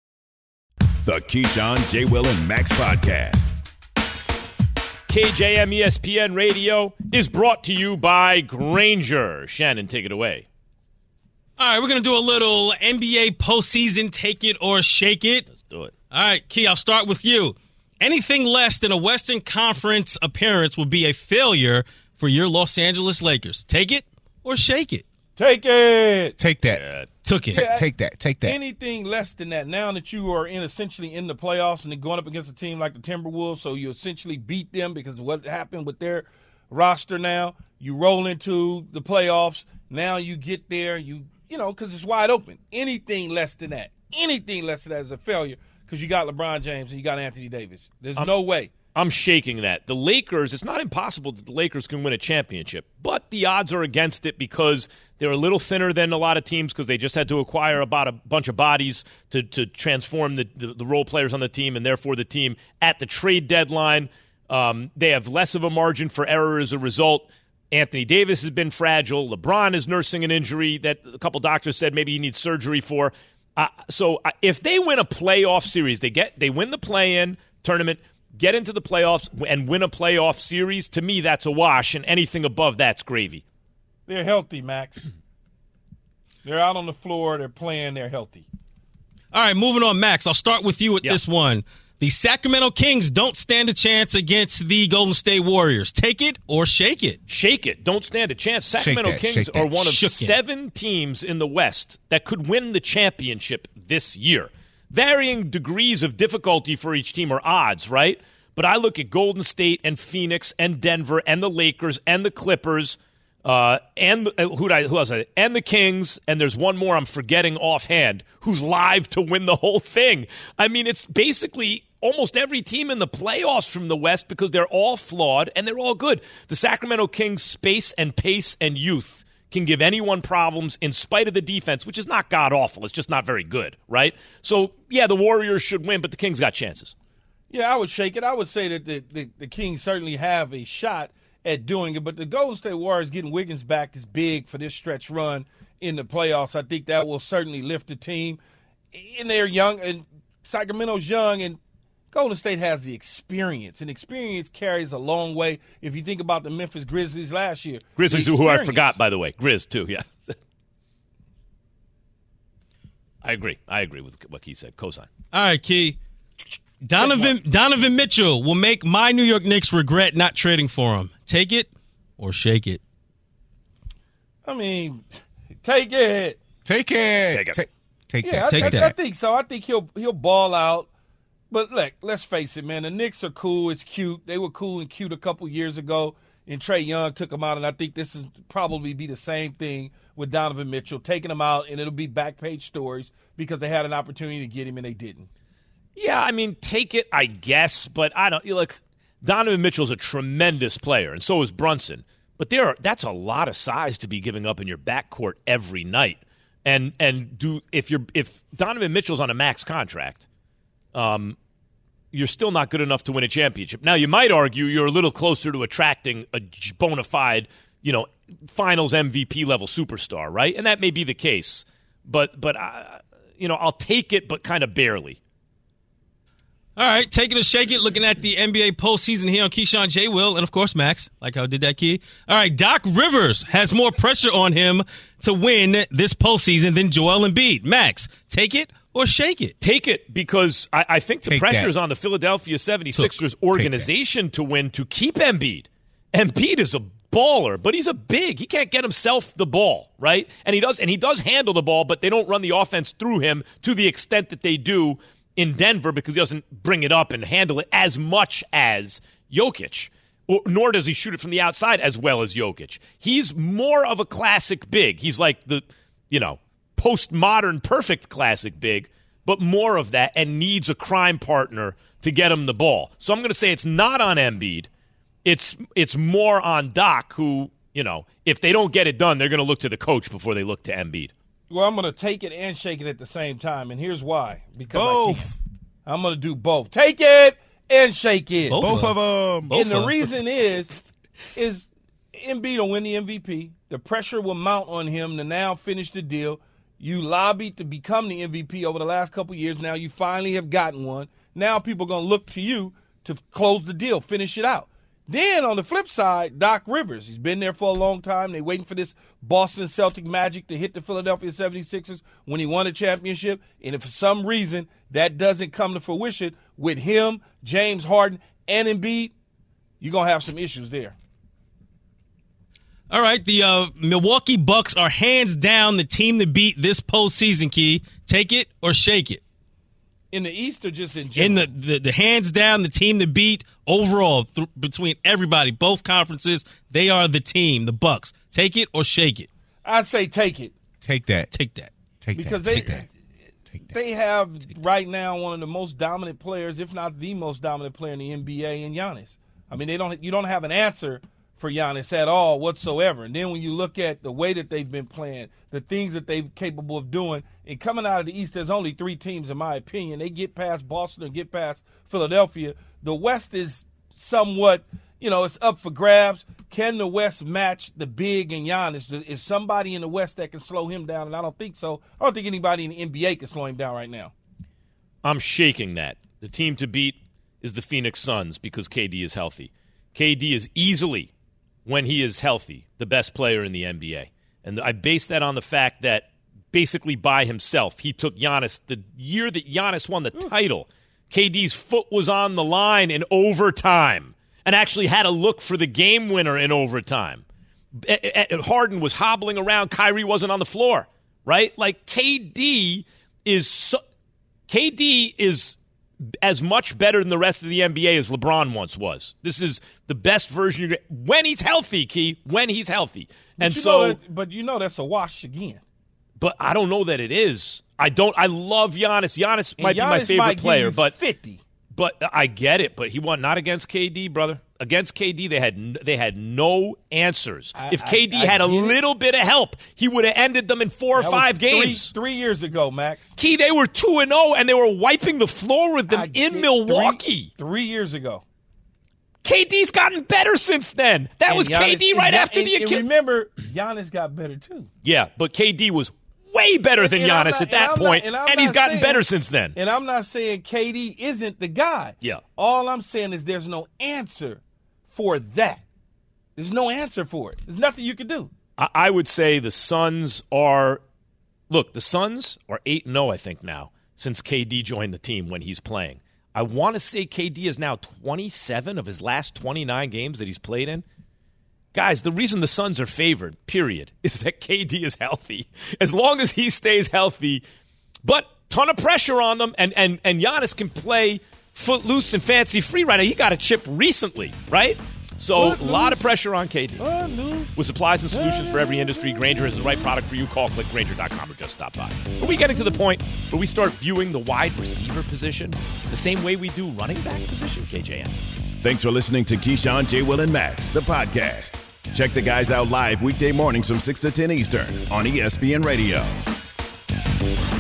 [SPEAKER 2] The Keyshawn, J. Will, and Max podcast.
[SPEAKER 3] K J M E S P N Radio is brought to you by Grainger. Shannon, take it away.
[SPEAKER 12] All right, we're going to do a little N B A postseason take it or shake it.
[SPEAKER 3] Let's do it.
[SPEAKER 12] All right, Key, I'll start with you. Anything less than a Western Conference appearance would be a failure for your Los Angeles Lakers. Take it or shake it?
[SPEAKER 4] Take it.
[SPEAKER 16] Take that.
[SPEAKER 3] Yeah.
[SPEAKER 12] Took it.
[SPEAKER 16] Ta- take that. Take that.
[SPEAKER 4] Anything less than that, now that you are in essentially in the playoffs and then going up against a team like the Timberwolves, so you essentially beat them because of what happened with their roster now. You roll into the playoffs. Now you get there, you you know, because it's wide open. Anything less than that, anything less than that is a failure because you got LeBron James and you got Anthony Davis. There's
[SPEAKER 3] Um,
[SPEAKER 4] no way.
[SPEAKER 3] I'm shaking that. The Lakers, it's not impossible that the Lakers can win a championship, but the odds are against it because they're a little thinner than a lot of teams because they just had to acquire about a bunch of bodies to, to transform the, the, the role players on the team and therefore the team at the trade deadline. Um, they have less of a margin for error as a result. Anthony Davis has been fragile. LeBron is nursing an injury that a couple doctors said maybe he needs surgery for. Uh, so uh, if they win a playoff series, they get they win the play-in tournament, get into the playoffs, and win a playoff series, to me, that's a wash, and anything above that's gravy.
[SPEAKER 4] They're healthy, Max. They're out on the floor. They're playing. They're healthy.
[SPEAKER 12] All right, moving on, Max. I'll start with you with
[SPEAKER 3] Yeah.
[SPEAKER 12] this one. The Sacramento Kings don't stand a chance against the Golden State Warriors. Take it or shake it?
[SPEAKER 3] Shake it. Don't stand a chance. Sacramento
[SPEAKER 16] that,
[SPEAKER 3] Kings
[SPEAKER 16] shake that.
[SPEAKER 3] are one of
[SPEAKER 12] Shook it.
[SPEAKER 3] seven teams in the West that could win the championship this year. Varying degrees of difficulty for each team are odds, right? But I look at Golden State and Phoenix and Denver and the Lakers and the Clippers uh, and uh, who I, who else? I, and the Kings, and there's one more I'm forgetting offhand who's live to win the whole thing. I mean, it's basically almost every team in the playoffs from the West because they're all flawed and they're all good. The Sacramento Kings' space and pace and youth can give anyone problems in spite of the defense, which is not god-awful. It's just not very good, right? So, yeah, the Warriors should win, but the Kings got chances.
[SPEAKER 4] Yeah, I would shake it. I would say that the, the, the Kings certainly have a shot at doing it, but the Golden State Warriors getting Wiggins back is big for this stretch run in the playoffs. I think that will certainly lift the team. And they're young, and Sacramento's young, and Golden State has the experience, and experience carries a long way. If you think about the Memphis Grizzlies last year.
[SPEAKER 3] Grizzlies, who I forgot, by the way. Grizz, too, yeah. I agree. I agree with what Key said. Cosign.
[SPEAKER 12] All right, Key. Donovan Donovan Mitchell will make my New York Knicks regret not trading for him. Take it or shake it?
[SPEAKER 4] I mean, take it.
[SPEAKER 16] Take it.
[SPEAKER 3] Take it.
[SPEAKER 16] Take, take
[SPEAKER 4] Yeah,
[SPEAKER 16] that.
[SPEAKER 4] I,
[SPEAKER 12] Take
[SPEAKER 4] I,
[SPEAKER 12] that.
[SPEAKER 4] I think so. I think he'll he'll ball out. But look, let's face it, man. The Knicks are cool. It's cute. They were cool and cute a couple years ago, and Trae Young took them out. And I think this is probably be the same thing with Donovan Mitchell, taking them out, and it'll be back page stories because they had an opportunity to get him and they didn't.
[SPEAKER 3] Yeah, I mean, take it, I guess, but I don't. Look, Donovan Mitchell's a tremendous player, and so is Brunson. But there, are, that's a lot of size to be giving up in your backcourt every night. And and do if you're if Donovan Mitchell's on a max contract, um, you're still not good enough to win a championship. Now, you might argue you're a little closer to attracting a bona fide, you know, finals M V P level superstar, right? And that may be the case. But, but uh, you know, I'll take it, but kind of barely.
[SPEAKER 12] All right, take it or shake it. Looking at the N B A postseason here on Keyshawn, J. Will, and, of course, Max. Like how I did that, Key. All right, Doc Rivers has more pressure on him to win this postseason than Joel Embiid. Max, take it or shake it?
[SPEAKER 3] Take it, because I, I think the
[SPEAKER 12] Take
[SPEAKER 3] pressure
[SPEAKER 12] that.
[SPEAKER 3] is on the Philadelphia seventy-sixers
[SPEAKER 12] Took.
[SPEAKER 3] organization to win, to keep Embiid. Embiid is a baller, but he's a big. He can't get himself the ball, right? And he does, and he does handle the ball, but they don't run the offense through him to the extent that they do in Denver, because he doesn't bring it up and handle it as much as Jokic, or, nor does he shoot it from the outside as well as Jokic. He's more of a classic big. He's like the, you know, postmodern perfect classic big, but more of that, and needs a crime partner to get him the ball. So I'm going to say it's not on Embiid. It's it's more on Doc, who, you know, if they don't get it done, they're going to look to the coach before they look to Embiid.
[SPEAKER 4] Well, I'm going to take it and shake it at the same time, and here's why. Because
[SPEAKER 16] Both.
[SPEAKER 4] I can. I'm going to do both. Take it and shake it.
[SPEAKER 16] Both, Both of them. Both
[SPEAKER 4] and the
[SPEAKER 16] of
[SPEAKER 4] reason is, is Embiid will win the M V P. The pressure will mount on him to now finish the deal. You lobbied to become the M V P over the last couple of years. Now you finally have gotten one. Now people are going to look to you to close the deal, finish it out. Then on the flip side, Doc Rivers. He's been there for a long time. They're waiting for this Boston Celtic magic to hit the Philadelphia seventy-sixers when he won a championship. And if for some reason that doesn't come to fruition with him, James Harden, and Embiid, you're going to have some issues there.
[SPEAKER 12] All right, the uh, Milwaukee Bucks are hands down the team to beat this postseason, Key. Take it or shake it?
[SPEAKER 4] In the East or just in general?
[SPEAKER 12] In the, the, the hands down, the team to beat overall th- between everybody, both conferences, they are the team, the Bucks. Take it or shake it?
[SPEAKER 4] I'd say take it.
[SPEAKER 16] Take that.
[SPEAKER 12] Take that.
[SPEAKER 16] Take
[SPEAKER 4] because
[SPEAKER 16] that.
[SPEAKER 4] they,
[SPEAKER 16] Take that. Take that.
[SPEAKER 4] They have right now one of the most dominant players, if not the most dominant player in the N B A, in Giannis. I mean, they don't. You don't have an answer for Giannis at all whatsoever. And then when you look at the way that they've been playing, the things that they're capable of doing, and coming out of the East, there's only three teams, in my opinion. They get past Boston and get past Philadelphia. The West is somewhat, you know, it's up for grabs. Can the West match the big and Giannis? Is somebody in the West that can slow him down? And I don't think so. I don't think anybody in the N B A can slow him down right now.
[SPEAKER 3] I'm shaking that. The team to beat is the Phoenix Suns because K D is healthy. K D is easily, when he is healthy, the best player in the N B A. And I base that on the fact that basically by himself, he took Giannis. The year that Giannis won the title, K D's foot was on the line in overtime and actually had a look for the game winner in overtime. Harden was hobbling around. Kyrie wasn't on the floor, right? Like K D is so, K D is as much better than the rest of the N B A as LeBron once was. This is the best version when he's healthy, Key, when he's healthy.
[SPEAKER 4] But
[SPEAKER 3] and
[SPEAKER 4] you
[SPEAKER 3] so
[SPEAKER 4] know that, but you know that's a wash again.
[SPEAKER 3] But I don't know that it is. I don't I love Giannis. Giannis
[SPEAKER 4] And
[SPEAKER 3] might
[SPEAKER 4] Giannis
[SPEAKER 3] be my favorite
[SPEAKER 4] might give
[SPEAKER 3] player,
[SPEAKER 4] you
[SPEAKER 3] but
[SPEAKER 4] fifty.
[SPEAKER 3] But I get it, but he won not against K D, brother. Against K D, they had n- they had no answers.
[SPEAKER 4] I,
[SPEAKER 3] if K D
[SPEAKER 4] I, I
[SPEAKER 3] had a
[SPEAKER 4] get it.
[SPEAKER 3] little bit of help, he would have ended them in four or
[SPEAKER 4] That
[SPEAKER 3] five
[SPEAKER 4] was three-
[SPEAKER 3] games.
[SPEAKER 4] Three years ago, Max.
[SPEAKER 3] Key, they were two and zero, and they were wiping the floor with them
[SPEAKER 4] I
[SPEAKER 3] in
[SPEAKER 4] get-
[SPEAKER 3] Milwaukee.
[SPEAKER 4] Three, three years ago.
[SPEAKER 3] K D's gotten better since then. That
[SPEAKER 4] And
[SPEAKER 3] was
[SPEAKER 4] Giannis-
[SPEAKER 3] K D right
[SPEAKER 4] and,
[SPEAKER 3] after
[SPEAKER 4] and,
[SPEAKER 3] the
[SPEAKER 4] and
[SPEAKER 3] Achilles.
[SPEAKER 4] remember, Giannis got better too.
[SPEAKER 3] Yeah, but K D was way better than
[SPEAKER 4] And I'm
[SPEAKER 3] Giannis
[SPEAKER 4] not-
[SPEAKER 3] at that
[SPEAKER 4] and I'm
[SPEAKER 3] point,
[SPEAKER 4] not- and I'm
[SPEAKER 3] and he's
[SPEAKER 4] not
[SPEAKER 3] gotten
[SPEAKER 4] saying-
[SPEAKER 3] better since then.
[SPEAKER 4] And I'm not saying K D isn't the guy.
[SPEAKER 3] Yeah.
[SPEAKER 4] All I'm saying is there's no answer for that. There's no answer for it. There's nothing you can do.
[SPEAKER 3] I, I would say the Suns are – look, the Suns are eight and oh, I think, now, since K D joined the team when he's playing. I want to say K D is now twenty-seven of his last twenty-nine games that he's played in. Guys, the reason the Suns are favored, period, is that K D is healthy. As long as he stays healthy, but ton of pressure on them, and, and, and Giannis can play footloose and fancy-free right now. He got a chip recently, right? So a lot of pressure on K D. With supplies and solutions for every industry, Grainger is the right product for you. Call, click Grainger dot com, or just stop by. Are we getting to the point where we start viewing the wide receiver position the same way we do running back position, K J M?
[SPEAKER 2] Thanks for listening to Keyshawn, J. Will, and Max, the podcast. Check the guys out live weekday mornings from six to ten Eastern on E S P N Radio.